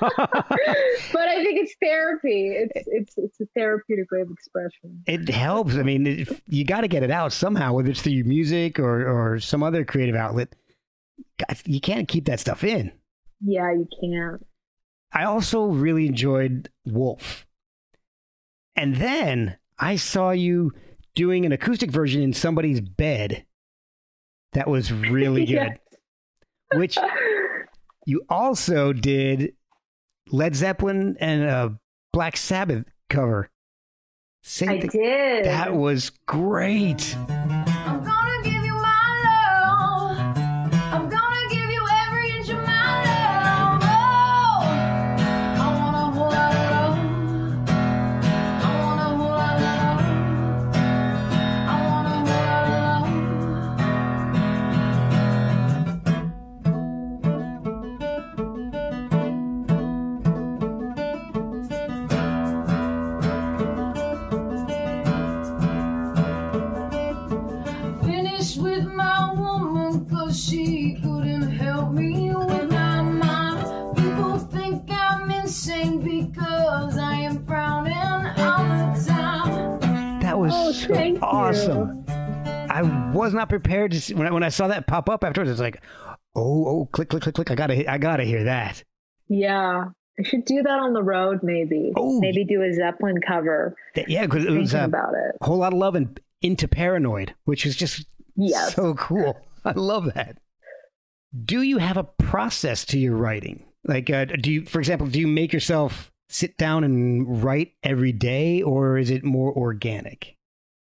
I think it's therapy. It's it's it's a therapeutic way of expression.
It helps. I mean, it, you got to get it out somehow, whether it's through music or, or some other creative outlet. God, you can't keep that stuff in.
Yeah, you can't.
I also really enjoyed Wolf. And then I saw you doing an acoustic version in somebody's bed. That was really good.
Yes.
Which you also did Led Zeppelin and a Black Sabbath cover. Same
I
thing.
did.
That was great.
I'm gonna give you my love. I'm gonna give you every inch of my love. Oh, I want a whole lot of love. I want a whole lot of love. I want a whole lot of love. Finished with my woman cause she couldn't help me with my mind. People think I'm insane because I am frowning all the time.
That was
Oh,
so
thank you.
awesome. I was not prepared to see, when I, when I saw that pop up afterwards. It's like, oh, oh, click, click, click, click. I gotta, I gotta hear that.
Yeah. I should do that on the road, maybe.
Oh.
Maybe do a Zeppelin cover.
That- yeah, because it was
Thinking
uh,
about it.
a whole lot of love and Into Paranoid, which is just
Yes.
so cool. I love that. Do you have a process to your writing? Like, uh, do you, for example, do you make yourself sit down and write every day, or is it more organic?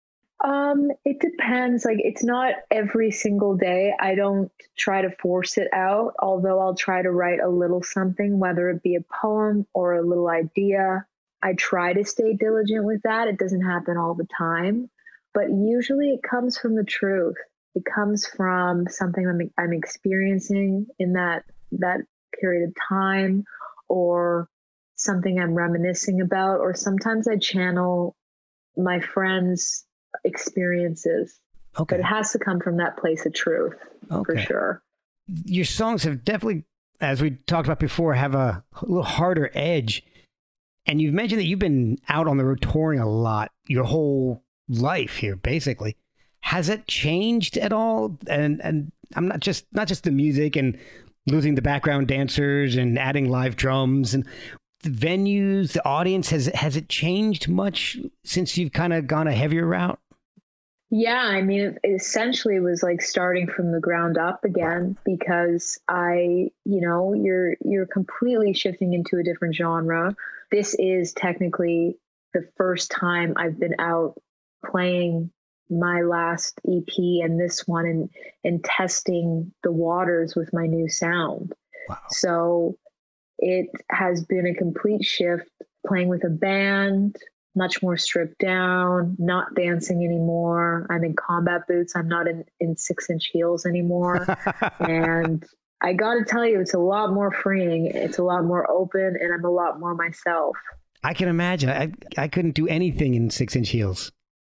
Um, it depends. Like, it's not every single day. I don't try to force it out, although I'll try to write a little something, whether it be a poem or a little idea. I try to stay diligent with that. It doesn't happen all the time, but usually it comes from the truth. It comes from something I'm, I'm experiencing in that, that period of time, or something I'm reminiscing about, or sometimes I channel my friends' experiences.
Okay.
But it has to come from that place of truth, for
Okay.
sure.
Your songs have definitely, as we talked about before, have a little harder edge. And you've mentioned that you've been out on the road touring a lot your whole life here, basically. Has it changed at all? And and I'm not just not just the music and losing the background dancers and adding live drums and the venues, the audience. Has has it changed much since you've kind of gone a heavier route?
Yeah, I mean, it essentially was like starting from the ground up again, because I, you know, you're you're completely shifting into a different genre. This is technically the first time I've been out playing my last E P and this one, and and testing the waters with my new sound.
Wow.
So it has been a complete shift, playing with a band, much more stripped down, not dancing anymore. I'm in combat boots. I'm not in, in six inch heels anymore. And I got to tell you, it's a lot more freeing. It's a lot more open, and I'm a lot more myself.
I can imagine. I I couldn't do anything in six inch heels.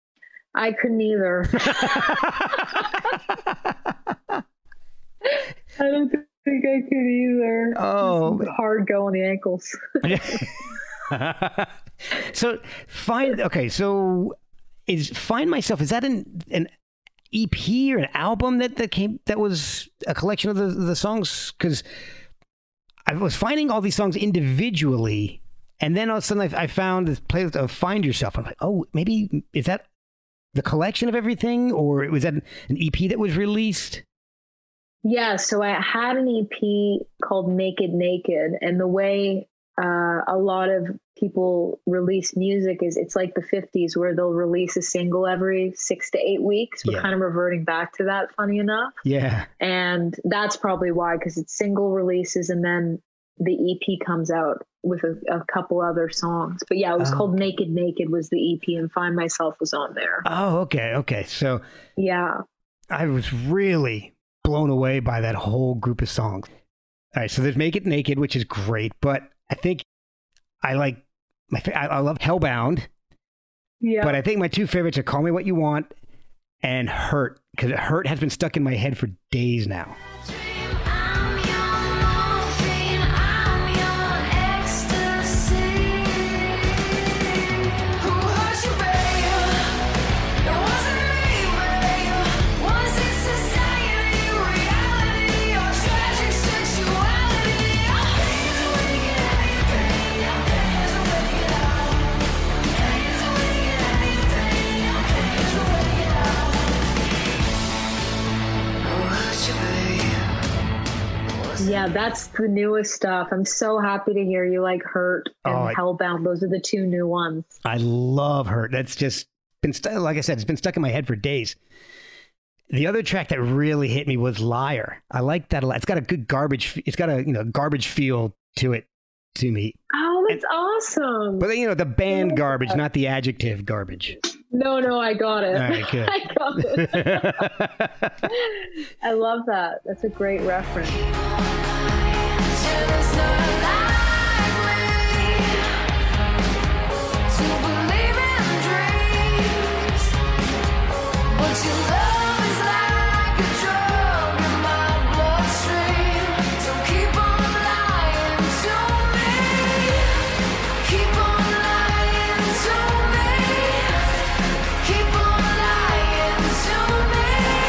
I couldn't either. I don't think I could either.
Oh.
It's hard go on the ankles.
So find okay. So is Find Myself, is that an an E P or an album that that came that was a collection of the the songs? Because I was finding all these songs individually, and then all of a sudden I, I found this playlist of Find Yourself. I'm like, oh, maybe is that the collection of everything, or was that an E P that was released?
Yeah, so I had an E P called Naked Naked, and the way uh, a lot of people release music is it's like the fifties, where they'll release a single every six to eight weeks. We're
Yeah.
kind of reverting back to that, funny enough.
Yeah.
And that's probably why, because it's single releases and then the E P comes out with a, a couple other songs. But yeah, it was
Oh.
called Naked Naked was the E P, and Find Myself was on there.
Oh, okay, okay. So
Yeah.
I was really blown away by that whole group of songs. All right, so there's Make It Naked, which is great, but I think I like my fa- I, I love Hellbound,
Yeah.
but I think my two favorites are Call Me What You Want and Hurt, because Hurt has been stuck in my head for days now.
I'm your morphine, I'm your ecstasy. Who hurt you, babe? It wasn't me, babe. Was it society, reality, or tragic sexuality? Pain's a way to get out of your pain. Pain's a way to get out. Pain's a way to get out of your pain. Pain's a way to get out. Who hurt you, babe?
Yeah, that's the newest stuff. I'm so happy to hear you like Hurt and
Oh, I-
Hellbound. Those are the two new ones.
I love Hurt. That's just been stu- like I said, it's been stuck in my head for days. The other track that really hit me was Liar. I like that a lot. It's got a good garbage. f- It's got a you know garbage feel to it to me.
Oh, that's awesome.
But you know the band garbage, not the adjective garbage.
No, no, I got it.
All right, good.
I got it. I love that. That's a great reference.
Just not like me to believe in dreams, but your love is like a drug in my bloodstream. So keep on lying to me, keep on lying to me, keep on lying to me.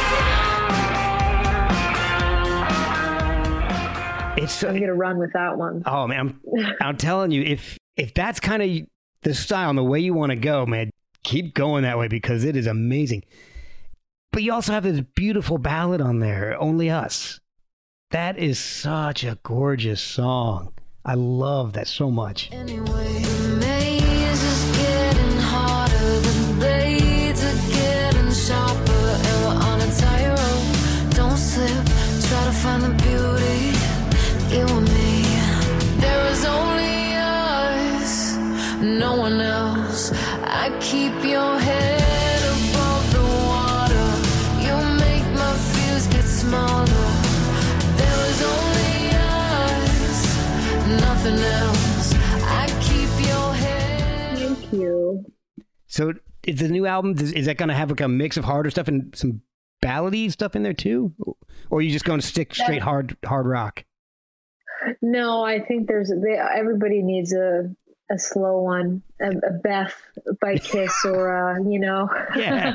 So,
I'm gonna run with that one.
oh man, I'm, I'm telling you, if if that's kind of the style and the way you want to go, man, keep going that way because it is amazing. But you also have this beautiful ballad on there, Only Us. That is such a gorgeous song. I love that so much.
Anyway, the maze is getting harder, the blades are getting sharper, and we're on a tightrope. Don't slip, try to find the beauty, you and me. There is only us, no one else. I keep your head above the water, you make my fears get smaller. There is only us, nothing else. I keep your head.
Thank you.
So is the new album, is, is that going to have like a mix of harder stuff and some ballady stuff in there too? Or are you just going to stick straight hard hard rock?
No, I think there's they, everybody needs a a slow one, a, a Beth by Kiss, or uh, you know.
Yeah.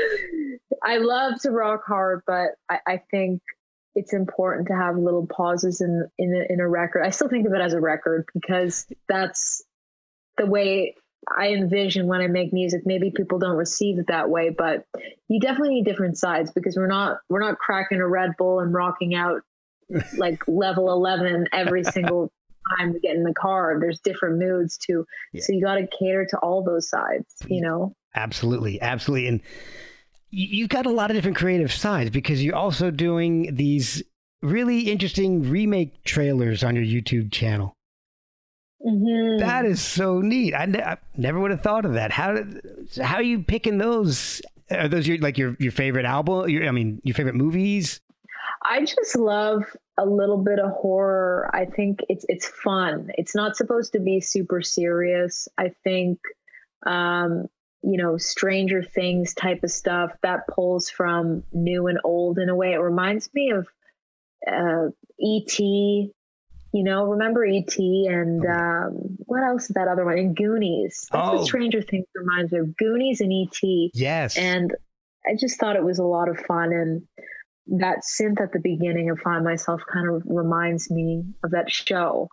I love to rock hard, but I, I think it's important to have little pauses in in a, in a record. I still think of it as a record because that's the way I envision when I make music. Maybe people don't receive it that way, but you definitely need different sides because we're not we're not cracking a Red Bull and rocking out like level eleven every single time we get in the car. There's different moods too.
Yeah.
So you got to cater to all those sides, you know?
Absolutely. Absolutely. And y- you've got a lot of different creative sides because you're also doing these really interesting remake trailers on your YouTube channel.
Mm-hmm.
That is so neat. I, ne- I never would have thought of that. How did, how are you picking those? Are those your, like your, your favorite album? Your, I mean, your favorite movies?
I just love a little bit of horror. I think it's it's fun. It's not supposed to be super serious. I think, um, you know, Stranger Things type of stuff that pulls from new and old in a way. It reminds me of uh, E T. You know, remember E T and um, what else is that other one? And Goonies. That's
Oh.
what Stranger Things reminds me of. Goonies and E T.
Yes.
And I just thought it was a lot of fun. And that synth at the beginning of Find Myself kind of reminds me of that show.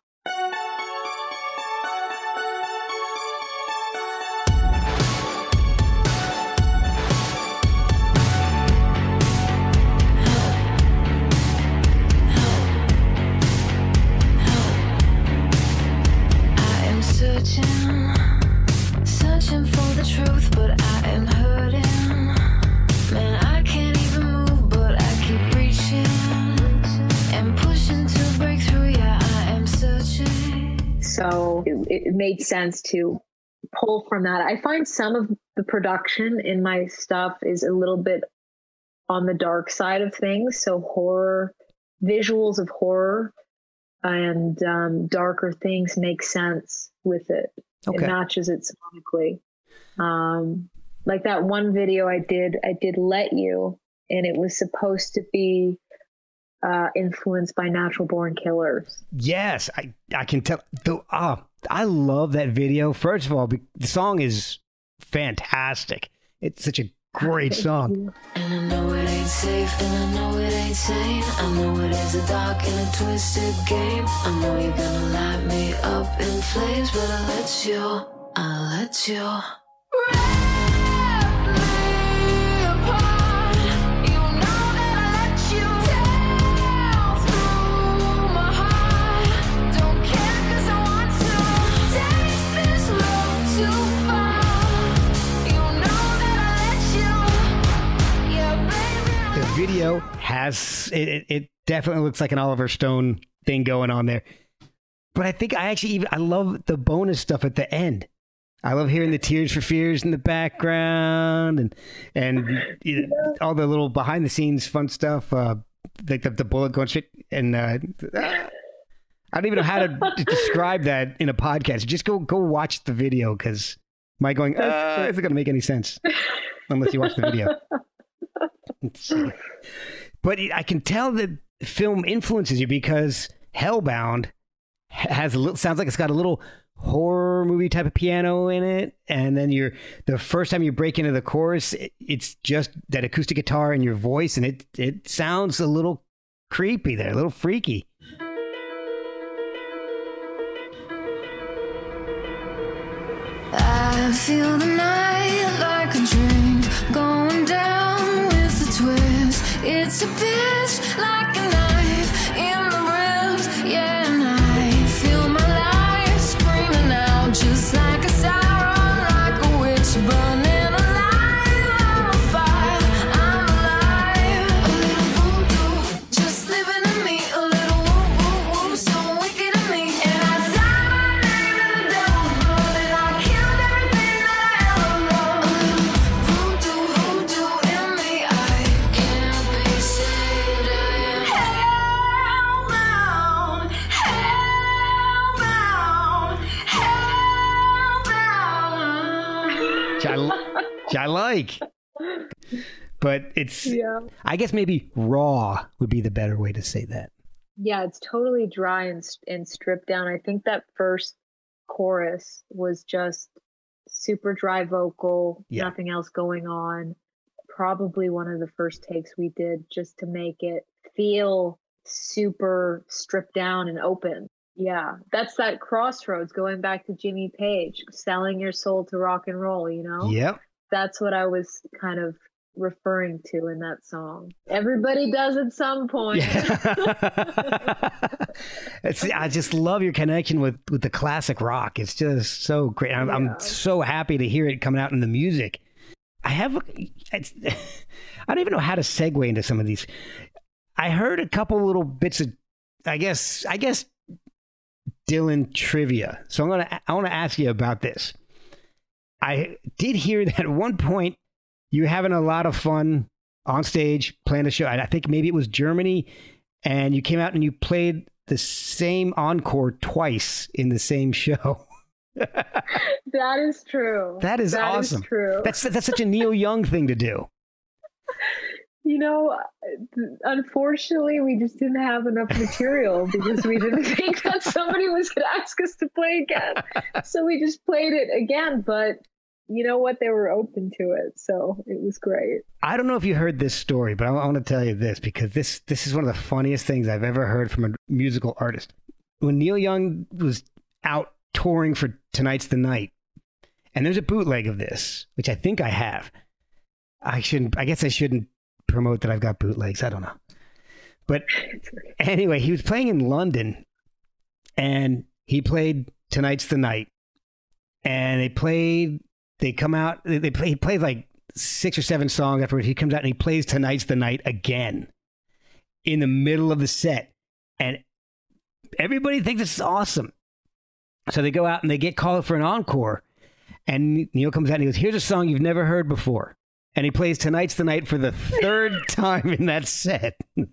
I am searching, searching for the truth, but I am hurting. Man, I can't even move, but I keep reaching and pushing to break through. Yeah, I am searching.
So it, it made sense to pull from that. I find some of the production in my stuff is a little bit on the dark side of things. So horror, visuals of horror and um, darker things make sense with it.
Okay.
It matches it sonically. Um, like that one video I did, I did Let You, and it was supposed to be uh, influenced by Natural Born Killers.
Yes, I, I can tell. The, ah, I love that video. First of all, be- the song is fantastic. It's such a great song.
And I know it ain't safe, and I know it ain't sane. I know it is a dark and a twisted game. I know you're gonna light me up in flames, but I let you, I let you rip me apart. You know that I let you tear through my heart. Don't care 'cause I want to take this love too far. You know that I let you, yeah, baby.
The video has it, it, it definitely looks like an Oliver Stone thing going on there. But I think I actually even I love the bonus stuff at the end. I love hearing the Tears for Fears in the background and and you know, all the little behind the scenes fun stuff. Uh, like the, the bullet going straight and uh, I don't even know how to describe that in a podcast. Just go go watch the video because my going uh, isn't going to make any sense unless you watch the video. But I can tell that film influences you because Hellbound has a little, sounds like it's got a little horror movie type of piano in it, and then you're the first time you break into the chorus, it, it's just that acoustic guitar and your voice, and it it sounds a little creepy there, a little freaky.
I feel the night like a drink going down with a twist. It's a bitch like a knife in the ribs, yeah, and I feel my life screaming out just like a siren, like a witch burning alive. I'm a fire, I'm alive. A little voodoo, just living in me. A little woo woo woo, so wicked in me. And I signed my name in the devil's blood, and I killed everything that I ever loved. A little voodoo, voodoo in me. I can't be saved. I am hellbound, hellbound, hellbound.
Which I, li- which I like. But it's,
Yeah.
I guess maybe raw would be the better way to say that.
Yeah, it's totally dry and and stripped down. I think that first chorus was just super dry vocal,
Yeah.
nothing else going on. Probably one of the first takes we did just to make it feel super stripped down and open. Yeah, that's that crossroads, going back to Jimmy Page, selling your soul to rock and roll, you know?
Yep.
That's what I was kind of referring to in that song. Everybody does at some point.
It's, I just love your connection with, with the classic rock. It's just so great. I'm,
Yeah.
I'm so happy to hear it coming out in the music. I have, it's, I don't even know how to segue into some of these. I heard a couple little bits of, I guess, I guess, Dylan trivia. So I'm gonna, I want to ask you about this. I did hear that at one point you were having a lot of fun on stage playing a show. I think maybe it was Germany, and you came out and you played the same encore twice in the same show.
That is true.
That is
That is
awesome.
true.
That's that's such a Neil Young thing to do.
You know, unfortunately, we just didn't have enough material because we didn't think that somebody was going to ask us to play again. So we just played it again. But you know what? They were open to it. So it was great.
I don't know if you heard this story, but I, I want to tell you this because this this is one of the funniest things I've ever heard from a musical artist. When Neil Young was out touring for Tonight's the Night, and there's a bootleg of this, which I think I have. I shouldn't, I guess I shouldn't promote that I've got bootlegs. I don't know. But anyway, he was playing in London, and he played Tonight's the Night, and they played, they come out, they, they play, he played like six or seven songs afterwards. He comes out and he plays Tonight's the Night again in the middle of the set, and everybody thinks this is awesome. So they go out and they get called for an encore, and Neil comes out and he goes, "Here's a song you've never heard before." And he plays Tonight's the Night for the third time in that set.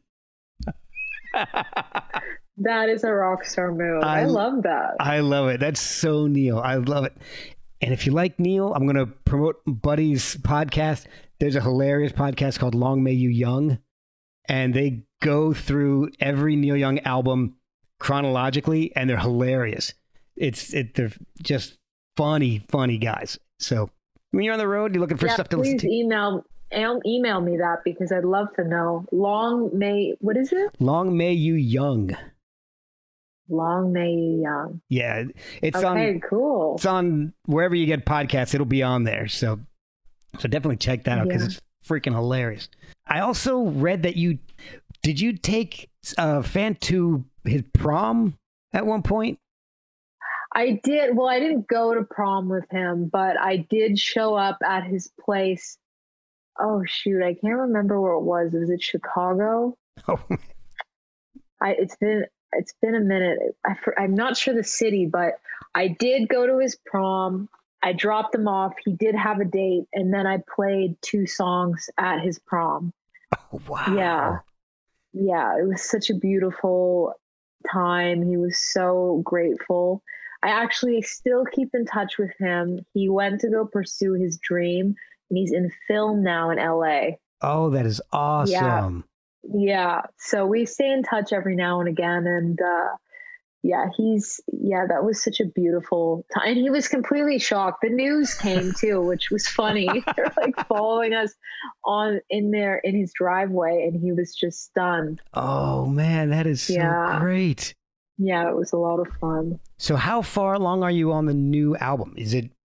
That is a rock star move. I,
I-
love that.
I love it. That's so Neil. I love it. And if you like Neil, I'm going to promote Buddy's podcast. There's a hilarious podcast called Long May You Young. And they go through every Neil Young album chronologically, and they're hilarious. It's it, They're just funny, funny guys. So when you're on the road, you're looking for
yeah,
stuff to listen
please
to.
email um, email me that because I'd love to know. Long may what is it?
Long May You Young.
Long may you young.
Yeah, it's
Okay,
on.
cool.
It's on wherever you get podcasts. It'll be on there. So, so definitely check that out because
Yeah.
it's freaking hilarious. I also read that you did you take a fan to his prom at one point?
I did. Well, I didn't go to prom with him, but I did show up at his place. Oh shoot, I can't remember where it was. Was it Chicago?
Oh,
I it's been it's been a minute. I, for- I'm not sure the city, but I did go to his prom. I dropped him off. He did have a date, and then I played two songs at his prom.
wow.
Yeah. Yeah, it was such a beautiful time. He was so grateful. I actually still keep in touch with him. He went to go pursue his dream, and he's in film now in L A.
Oh, that is awesome.
Yeah, so we stay in touch every now and again, and uh, yeah, he's yeah, that was such a beautiful time. And he was completely shocked. The news came too, which was funny. They're like following us on in there in his driveway, and he was just stunned.
Oh man, that is so
Yeah.
great.
Yeah, it was a lot of fun.
So how far along are you on the new album? Is it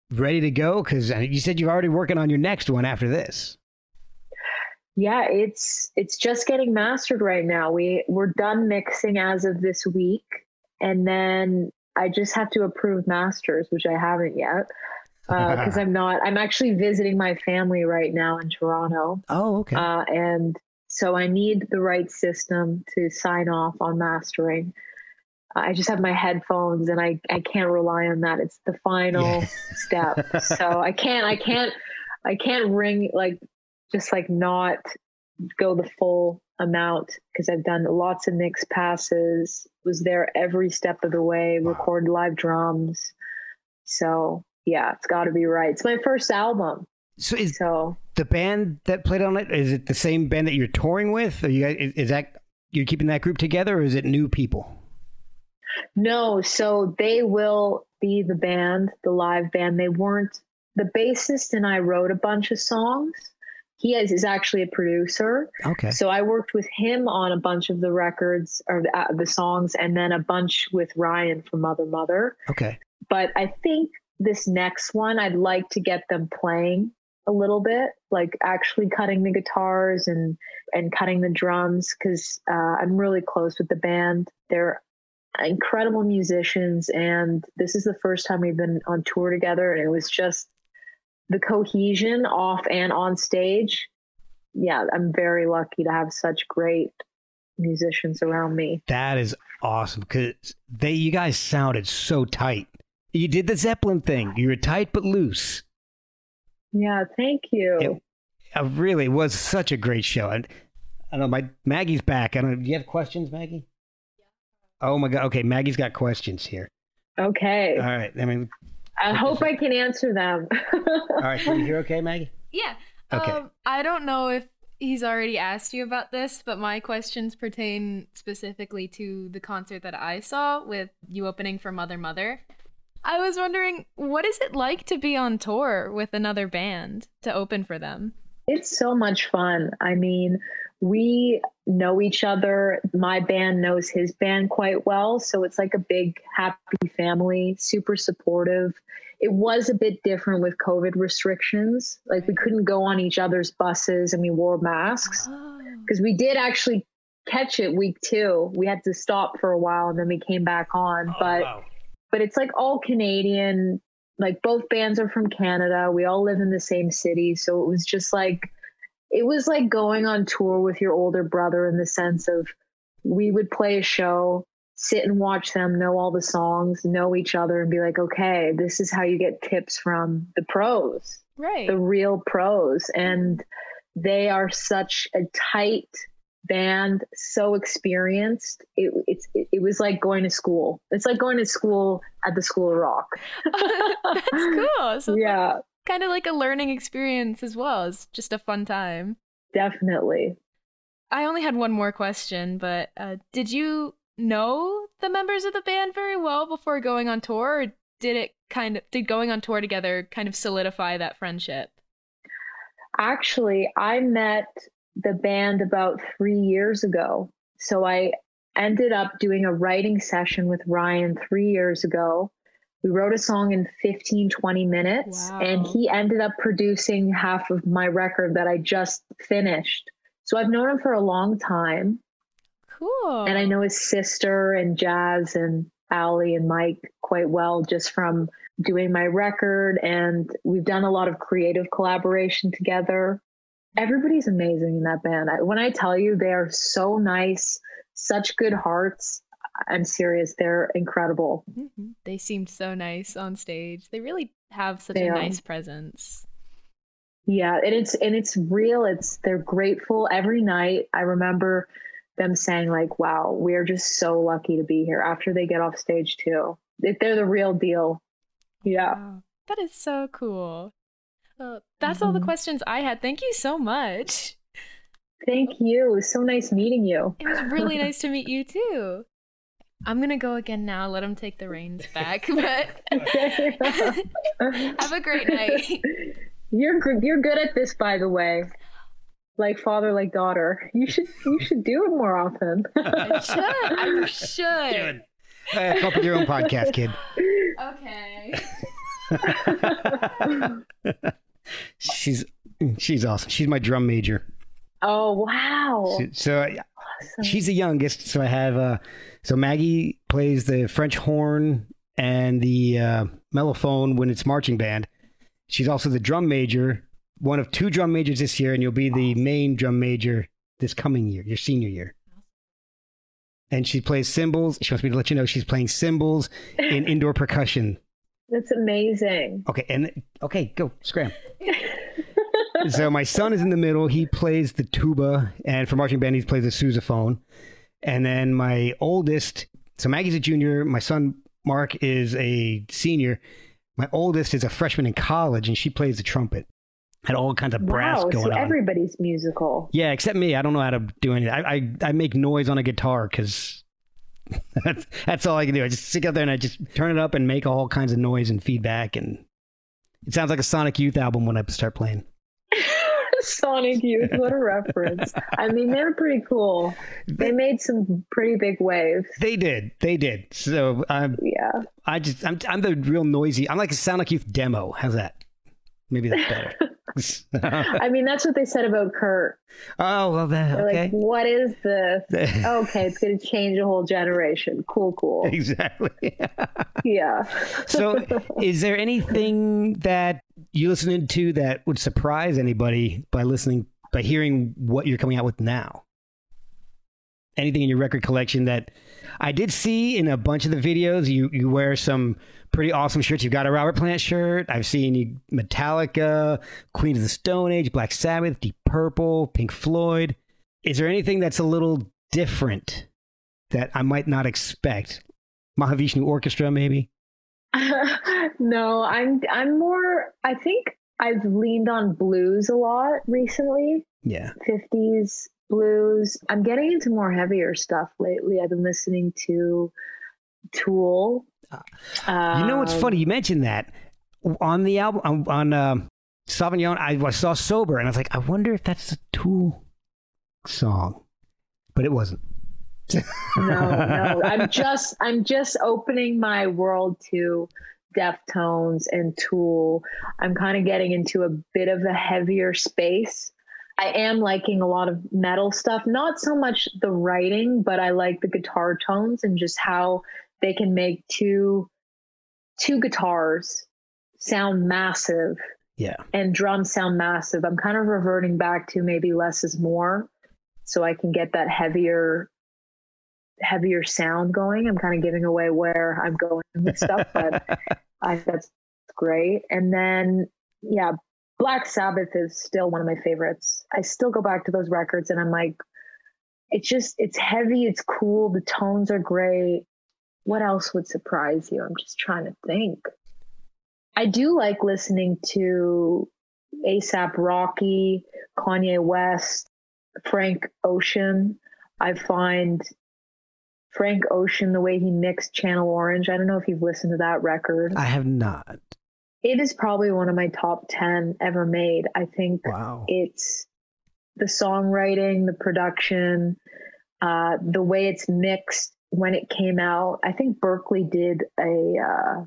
ready to go? Because you said you're already working on your next one after this.
Yeah, it's it's just getting mastered right now. We we're done mixing as of this week, and then I just have to approve masters, which I haven't yet, because uh, I'm not. I'm actually visiting my family right now in Toronto.
Oh, okay.
Uh, and so I need the right system to sign off on mastering. I just have my headphones, and I I can't rely on that. It's the final
Yeah.
step. So I can't I can't I can't ring like. just like not go the full amount, because I've done lots of mix passes, was there every step of the way,
Wow.
recorded live drums. So yeah, it's got to be right. It's my first album.
So is
So
the band that played on it, is it the same band that you're touring with? Or you guys, is, is that, you're keeping that group together, or is it new people?
no, so they will be the band, the live band. They weren't, the bassist and I wrote a bunch of songs. He is, is actually a producer.
Okay.
So I worked with him on a bunch of the records or the, uh, the songs, and then a bunch with Ryan from Mother Mother.
Okay.
But I think this next one, I'd like to get them playing a little bit, like actually cutting the guitars and, and cutting the drums, because uh, I'm really close with the band. They're incredible musicians, and this is the first time we've been on tour together, and it was just the cohesion off and on stage. Yeah, I'm very lucky to have such great musicians around me.
That is awesome, because they, you guys sounded so tight. You did the Zeppelin thing. You were tight but loose.
Yeah, thank you.
It, it really was such a great show. And I know my Maggie's back. I don't know. Do you have questions, Maggie? Yeah. Oh my God. Okay, Maggie's got questions here.
Okay.
All right. I mean,
I hope I can answer them.
all right. Can you hear okay, Maggie?
Yeah.
Okay.
Um, I don't know if he's already asked you about this, but my questions pertain specifically to the concert that I saw with you opening for Mother Mother. I was wondering, what is it like to be on tour with another band to open for them?
It's so much fun. I mean, we know each other. My band knows his band quite well. So it's like a big, happy family, super supportive. It was a bit different with COVID restrictions. Like we couldn't go on each other's buses, and we wore masks, because
Oh.
we did actually catch it week two. We had to stop for a while, and then we came back on.
Oh,
but
wow.
but it's like all Canadian. Like both bands are from Canada. We all live in the same city. So it was just like, it was like going on tour with your older brother, in the sense of we would play a show, sit and watch them, know all the songs, know each other, and be like, okay, this is how you get tips from the pros,
Right.
the real pros. And they are such a tight band, so experienced. It, it's, it, it was like going to school. It's like going to school at the School of Rock.
That's cool. So
Yeah,
kind of like a learning experience as well. It's just a fun time.
definitely.
I only had one more question, but uh, did you know the members of the band very well before going on tour, or did it kind of did going on tour together kind of solidify that friendship?
Actually, I met the band about three years ago. So I ended up doing a writing session with Ryan three years ago. We wrote a song in fifteen, twenty minutes,
Wow.
and he ended up producing half of my record that I just finished. So I've known him for a long time.
Cool.
And I know his sister and Jazz and Allie and Mike quite well, just from doing my record. And we've done a lot of creative collaboration together. Everybody's amazing in that band. I, when I tell you, they are so nice, such good hearts. I'm serious. They're incredible.
Mhm. They seemed so nice on stage. They really have such
They
a
are.
nice presence.
Yeah. And it's, and it's real. It's, they're grateful every night. I remember them saying like, wow, we're just so lucky to be here, after they get off stage too. They- They're the real deal. Yeah.
Wow. That is so cool. Well, that's all the
Mhm.
questions I had. Thank you so much.
Thank you. It was so nice meeting you.
It was really nice to meet you too. I'm gonna go again now. Let him take the reins back. But have a great night.
You're good. You're good at this, by the way. Like father, like daughter. You should you should do it more often.
I should. I should.
Good. Uh, come up with your own podcast, kid.
Okay.
she's she's awesome. She's my drum major.
Oh, wow.
So, so
Awesome.
she's the youngest. So I have uh, so Maggie plays the French horn and the uh, mellophone when it's marching band. She's also the drum major, one of two drum majors this year, and you'll be the main drum major this coming year, your senior year. And she plays cymbals. She wants me to let you know she's playing cymbals in indoor percussion.
That's amazing.
Okay, and okay, go scram. So my son is in the middle. He plays the tuba, and for marching band, he plays the sousaphone. And then my oldest, so Maggie's a junior. My son Mark is a senior. My oldest is a freshman in college, and she plays the trumpet. Had all kinds of brass
Wow,
going
so
on.
everybody's musical.
Yeah, except me. I don't know how to do anything. I I, I make noise on a guitar because that's that's all I can do. I just sit out there and I just turn it up and make all kinds of noise and feedback, and it sounds like a Sonic Youth album when I start playing.
Sonic Youth, what a reference. I mean, they're pretty cool. They made some pretty big waves.
They did. They did. So um,
Yeah.
I just I'm I'm the real noisy. I'm like a Sonic Youth demo. How's that? Maybe that's better.
I mean, that's what they said about Kurt.
Oh well, that
They're
okay.
like, what is this? Okay, it's going to change a whole generation. Cool, cool.
Exactly.
Yeah.
So, is there anything that you listening to that would surprise anybody by listening, by hearing what you're coming out with now? Anything in your record collection that I did see in a bunch of the videos? You you wear some pretty awesome shirts. You've got a Robert Plant shirt. I've seen you Metallica, Queen of the Stone Age, Black Sabbath, Deep Purple, Pink Floyd. Is there anything that's a little different that I might not expect? Mahavishnu Orchestra, maybe?
No, I'm I'm more, I think I've leaned on blues a lot recently.
Yeah.
fifties blues. I'm getting into more heavier stuff lately. I've been listening to Tool.
You know what's
Um,
funny? You mentioned that on the album on, on um, Sauvignon. I, I saw Sober, and I was like, I wonder if that's a Tool song, but it wasn't.
No, no. I'm just I'm just opening my world to Deftones and Tool. I'm kind of getting into a bit of a heavier space. I am liking a lot of metal stuff, not so much the writing, but I like the guitar tones and just how they can make two two guitars sound massive
Yeah.
and drums sound massive. I'm kind of reverting back to maybe less is more, so I can get that heavier heavier sound going. I'm kind of giving away where I'm going with stuff, but I that's great. And then yeah, Black Sabbath is still one of my favorites. I still go back to those records and I'm like, it's just, it's heavy, it's cool, the tones are great. What else would surprise you? I'm just trying to think. I do like listening to A$AP Rocky, Kanye West, Frank Ocean. I find Frank Ocean, the way he mixed Channel Orange, I don't know if you've listened to that record.
I have not.
It is probably one of my top ten ever made. I think
Wow.
it's the songwriting, the production, uh, the way it's mixed when it came out. I think Berkeley did a uh,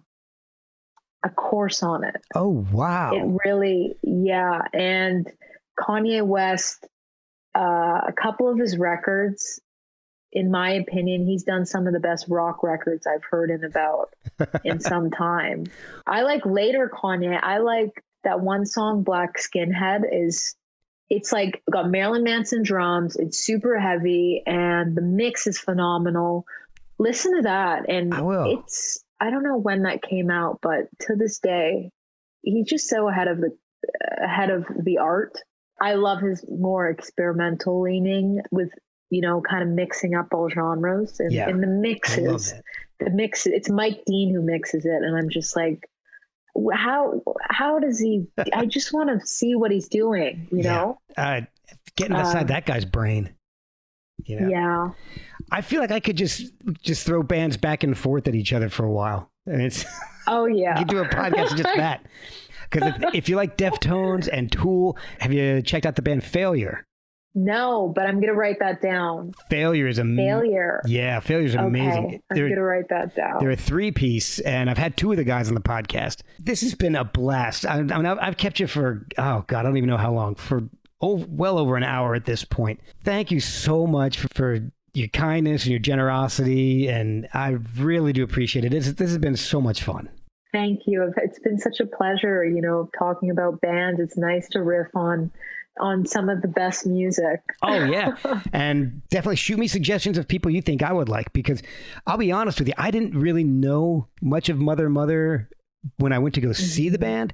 a course on it.
Oh, wow.
It really, yeah. And Kanye West, uh, a couple of his records, in my opinion, he's done some of the best rock records I've heard in about in some time. I like later Kanye. I like that one song, Black Skinhead, is it's like got Marilyn Manson drums. It's super heavy and the mix is phenomenal. Listen to that. And
I will.
it's, I don't know when that came out, but to this day, he's just so ahead of the, ahead of the art. I love his more experimental leaning with, you know, kind of mixing up all genres and,
Yeah.
and the
I love
mixes,
that.
the mix, it's Mike Dean who mixes it. And I'm just like, wh- how, how does he, I just want to see what he's doing, you
Yeah.
know?
Uh, getting outside
Um,
that guy's brain. You know?
Yeah.
I feel like I could just just throw bands back and forth at each other for a while. And it's
Oh yeah.
you do a podcast of just that. Because if, if you like Deftones and Tool, have you checked out the band Failure?
No, but I'm going to write that down.
Failure is amazing.
Failure.
Yeah, Failure is amazing.
Okay, I'm
There-
going to write that down.
They're a three piece, and I've had two of the guys on the podcast. This has been a blast. I, I mean, I've, I've kept you for, oh, God, I don't even know how long, for oh, well over an hour at this point. Thank you so much for, for your kindness and your generosity, and I really do appreciate it. This, this has been so much fun.
Thank you. It's been such a pleasure, you know, talking about bands. It's nice to riff on on some of the best music.
Oh, yeah. And definitely shoot me suggestions of people you think I would like, because I'll be honest with you, I didn't really know much of Mother Mother when I went to go see the band.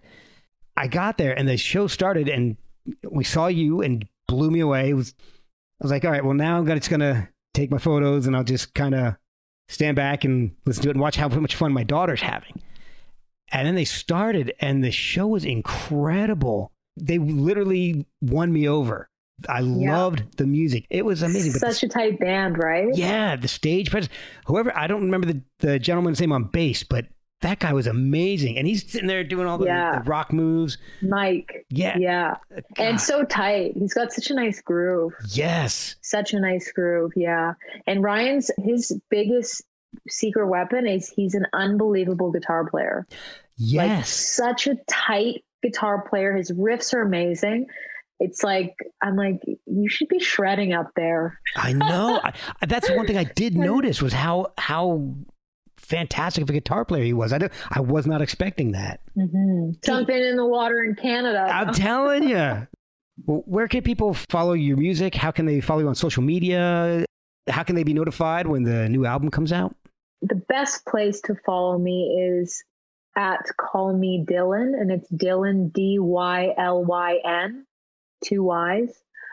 I got there and the show started and we saw you and blew me away. It was, I was like, all right, well, now I'm gonna- just going to take my photos and I'll just kind of stand back and listen to it and watch how much fun my daughter's having. And then they started and the show was incredible. They literally won me over. I
Yeah.
loved the music. It was amazing. But
Such
the,
a tight band, right?
yeah, the stage presence. Whoever, I don't remember the, the gentleman's name on bass, but that guy was amazing. And he's sitting there doing all the,
Yeah.
the rock moves.
Mike.
Yeah.
Yeah.
God.
And so tight. He's got such a nice groove.
Yes.
Such a nice groove. Yeah. And Ryan's, his biggest secret weapon is he's an unbelievable guitar player. Like,
Yes.
such a tight guitar player. His riffs are amazing. It's like, I'm like, you should be shredding up there.
I know. I, that's one thing I did notice was how how fantastic of a guitar player he was. I don't, I was not expecting that.
Mm-hmm. Jumping in the water in Canada.
I'm telling you. Well, where can people follow your music? How can they follow you on social media? How can they be notified when the new album comes out?
The best place to follow me is at Call Me Dylan, and it's Dylan, D Y L Y N, two Y's.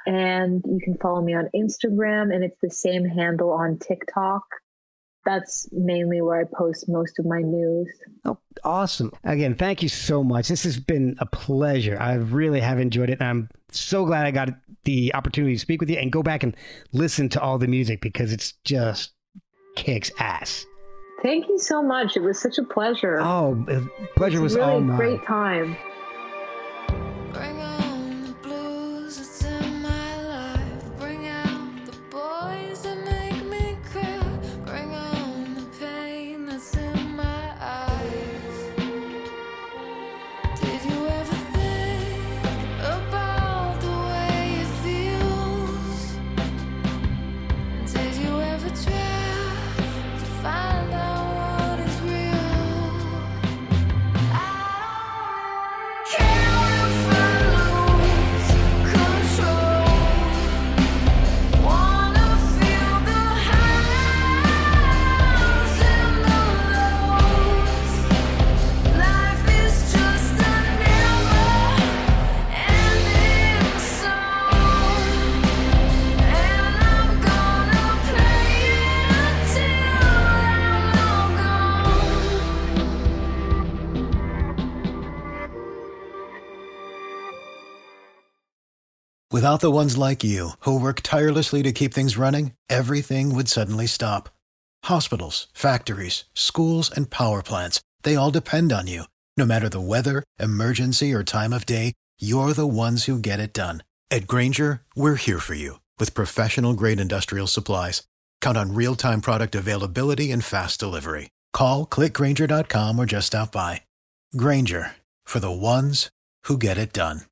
And you can follow me on Instagram, and it's the same handle on TikTok. That's mainly where I post most of my news.
Oh, awesome. Again, thank you so much. This has been a pleasure. I really have enjoyed it. And I'm so glad I got the opportunity to speak with you and go back and listen to all the music because it's just kicks ass.
Thank you so much. It was such a pleasure.
Oh, the pleasure
It
was
really
all
a
mine.
great time.
Bring on the blues that's in my life. Bring out the boys that make me cry. Bring on the pain that's in my eyes. Did you ever think about the way it feels? Did you ever try to find out what is real? I don't care if I lose control. Wanna feel the highs and the lows. Life is just a never-ending song, and I'm gonna play it until I'm all gone.
Without the ones like you, who work tirelessly to keep things running, everything would suddenly stop. Hospitals, factories, schools, and power plants, they all depend on you. No matter the weather, emergency, or time of day, you're the ones who get it done. At Grainger, we're here for you with professional-grade industrial supplies. Count on real-time product availability and fast delivery. Call, click grainger dot com, or just stop by. Grainger, for the ones who get it done.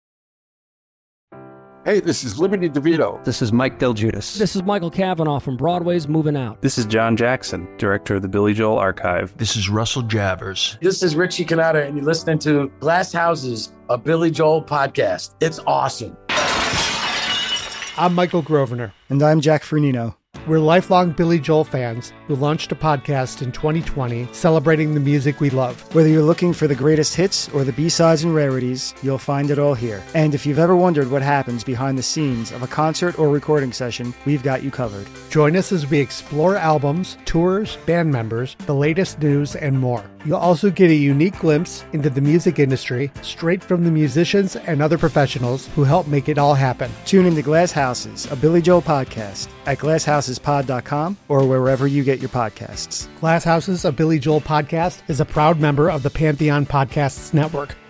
Hey, this is Liberty DeVito.
This is Mike Del Giudice.
This is Michael Cavanaugh from Broadway's Moving Out.
This is John Jackson, director of the Billy Joel Archive.
This is Russell Jabbers.
This is Richie Canada, and you're listening to Glass Houses, a Billy Joel podcast. It's awesome.
I'm Michael Grosvenor.
And I'm Jack Fernino.
We're lifelong Billy Joel fans who launched a podcast in twenty twenty celebrating the music we love.
Whether you're looking for the greatest hits or the B-sides and rarities, you'll find it all here. And if you've ever wondered what happens behind the scenes of a concert or recording session, we've got you covered.
Join us as we explore albums, tours, band members, the latest news, and more. You'll also get a unique glimpse into the music industry straight from the musicians and other professionals who help make it all happen.
Tune into Glass Houses, a Billy Joel podcast at glass houses pod dot com or wherever you get your podcasts.
Glass Houses, a Billy Joel podcast, is a proud member of the Pantheon Podcasts Network.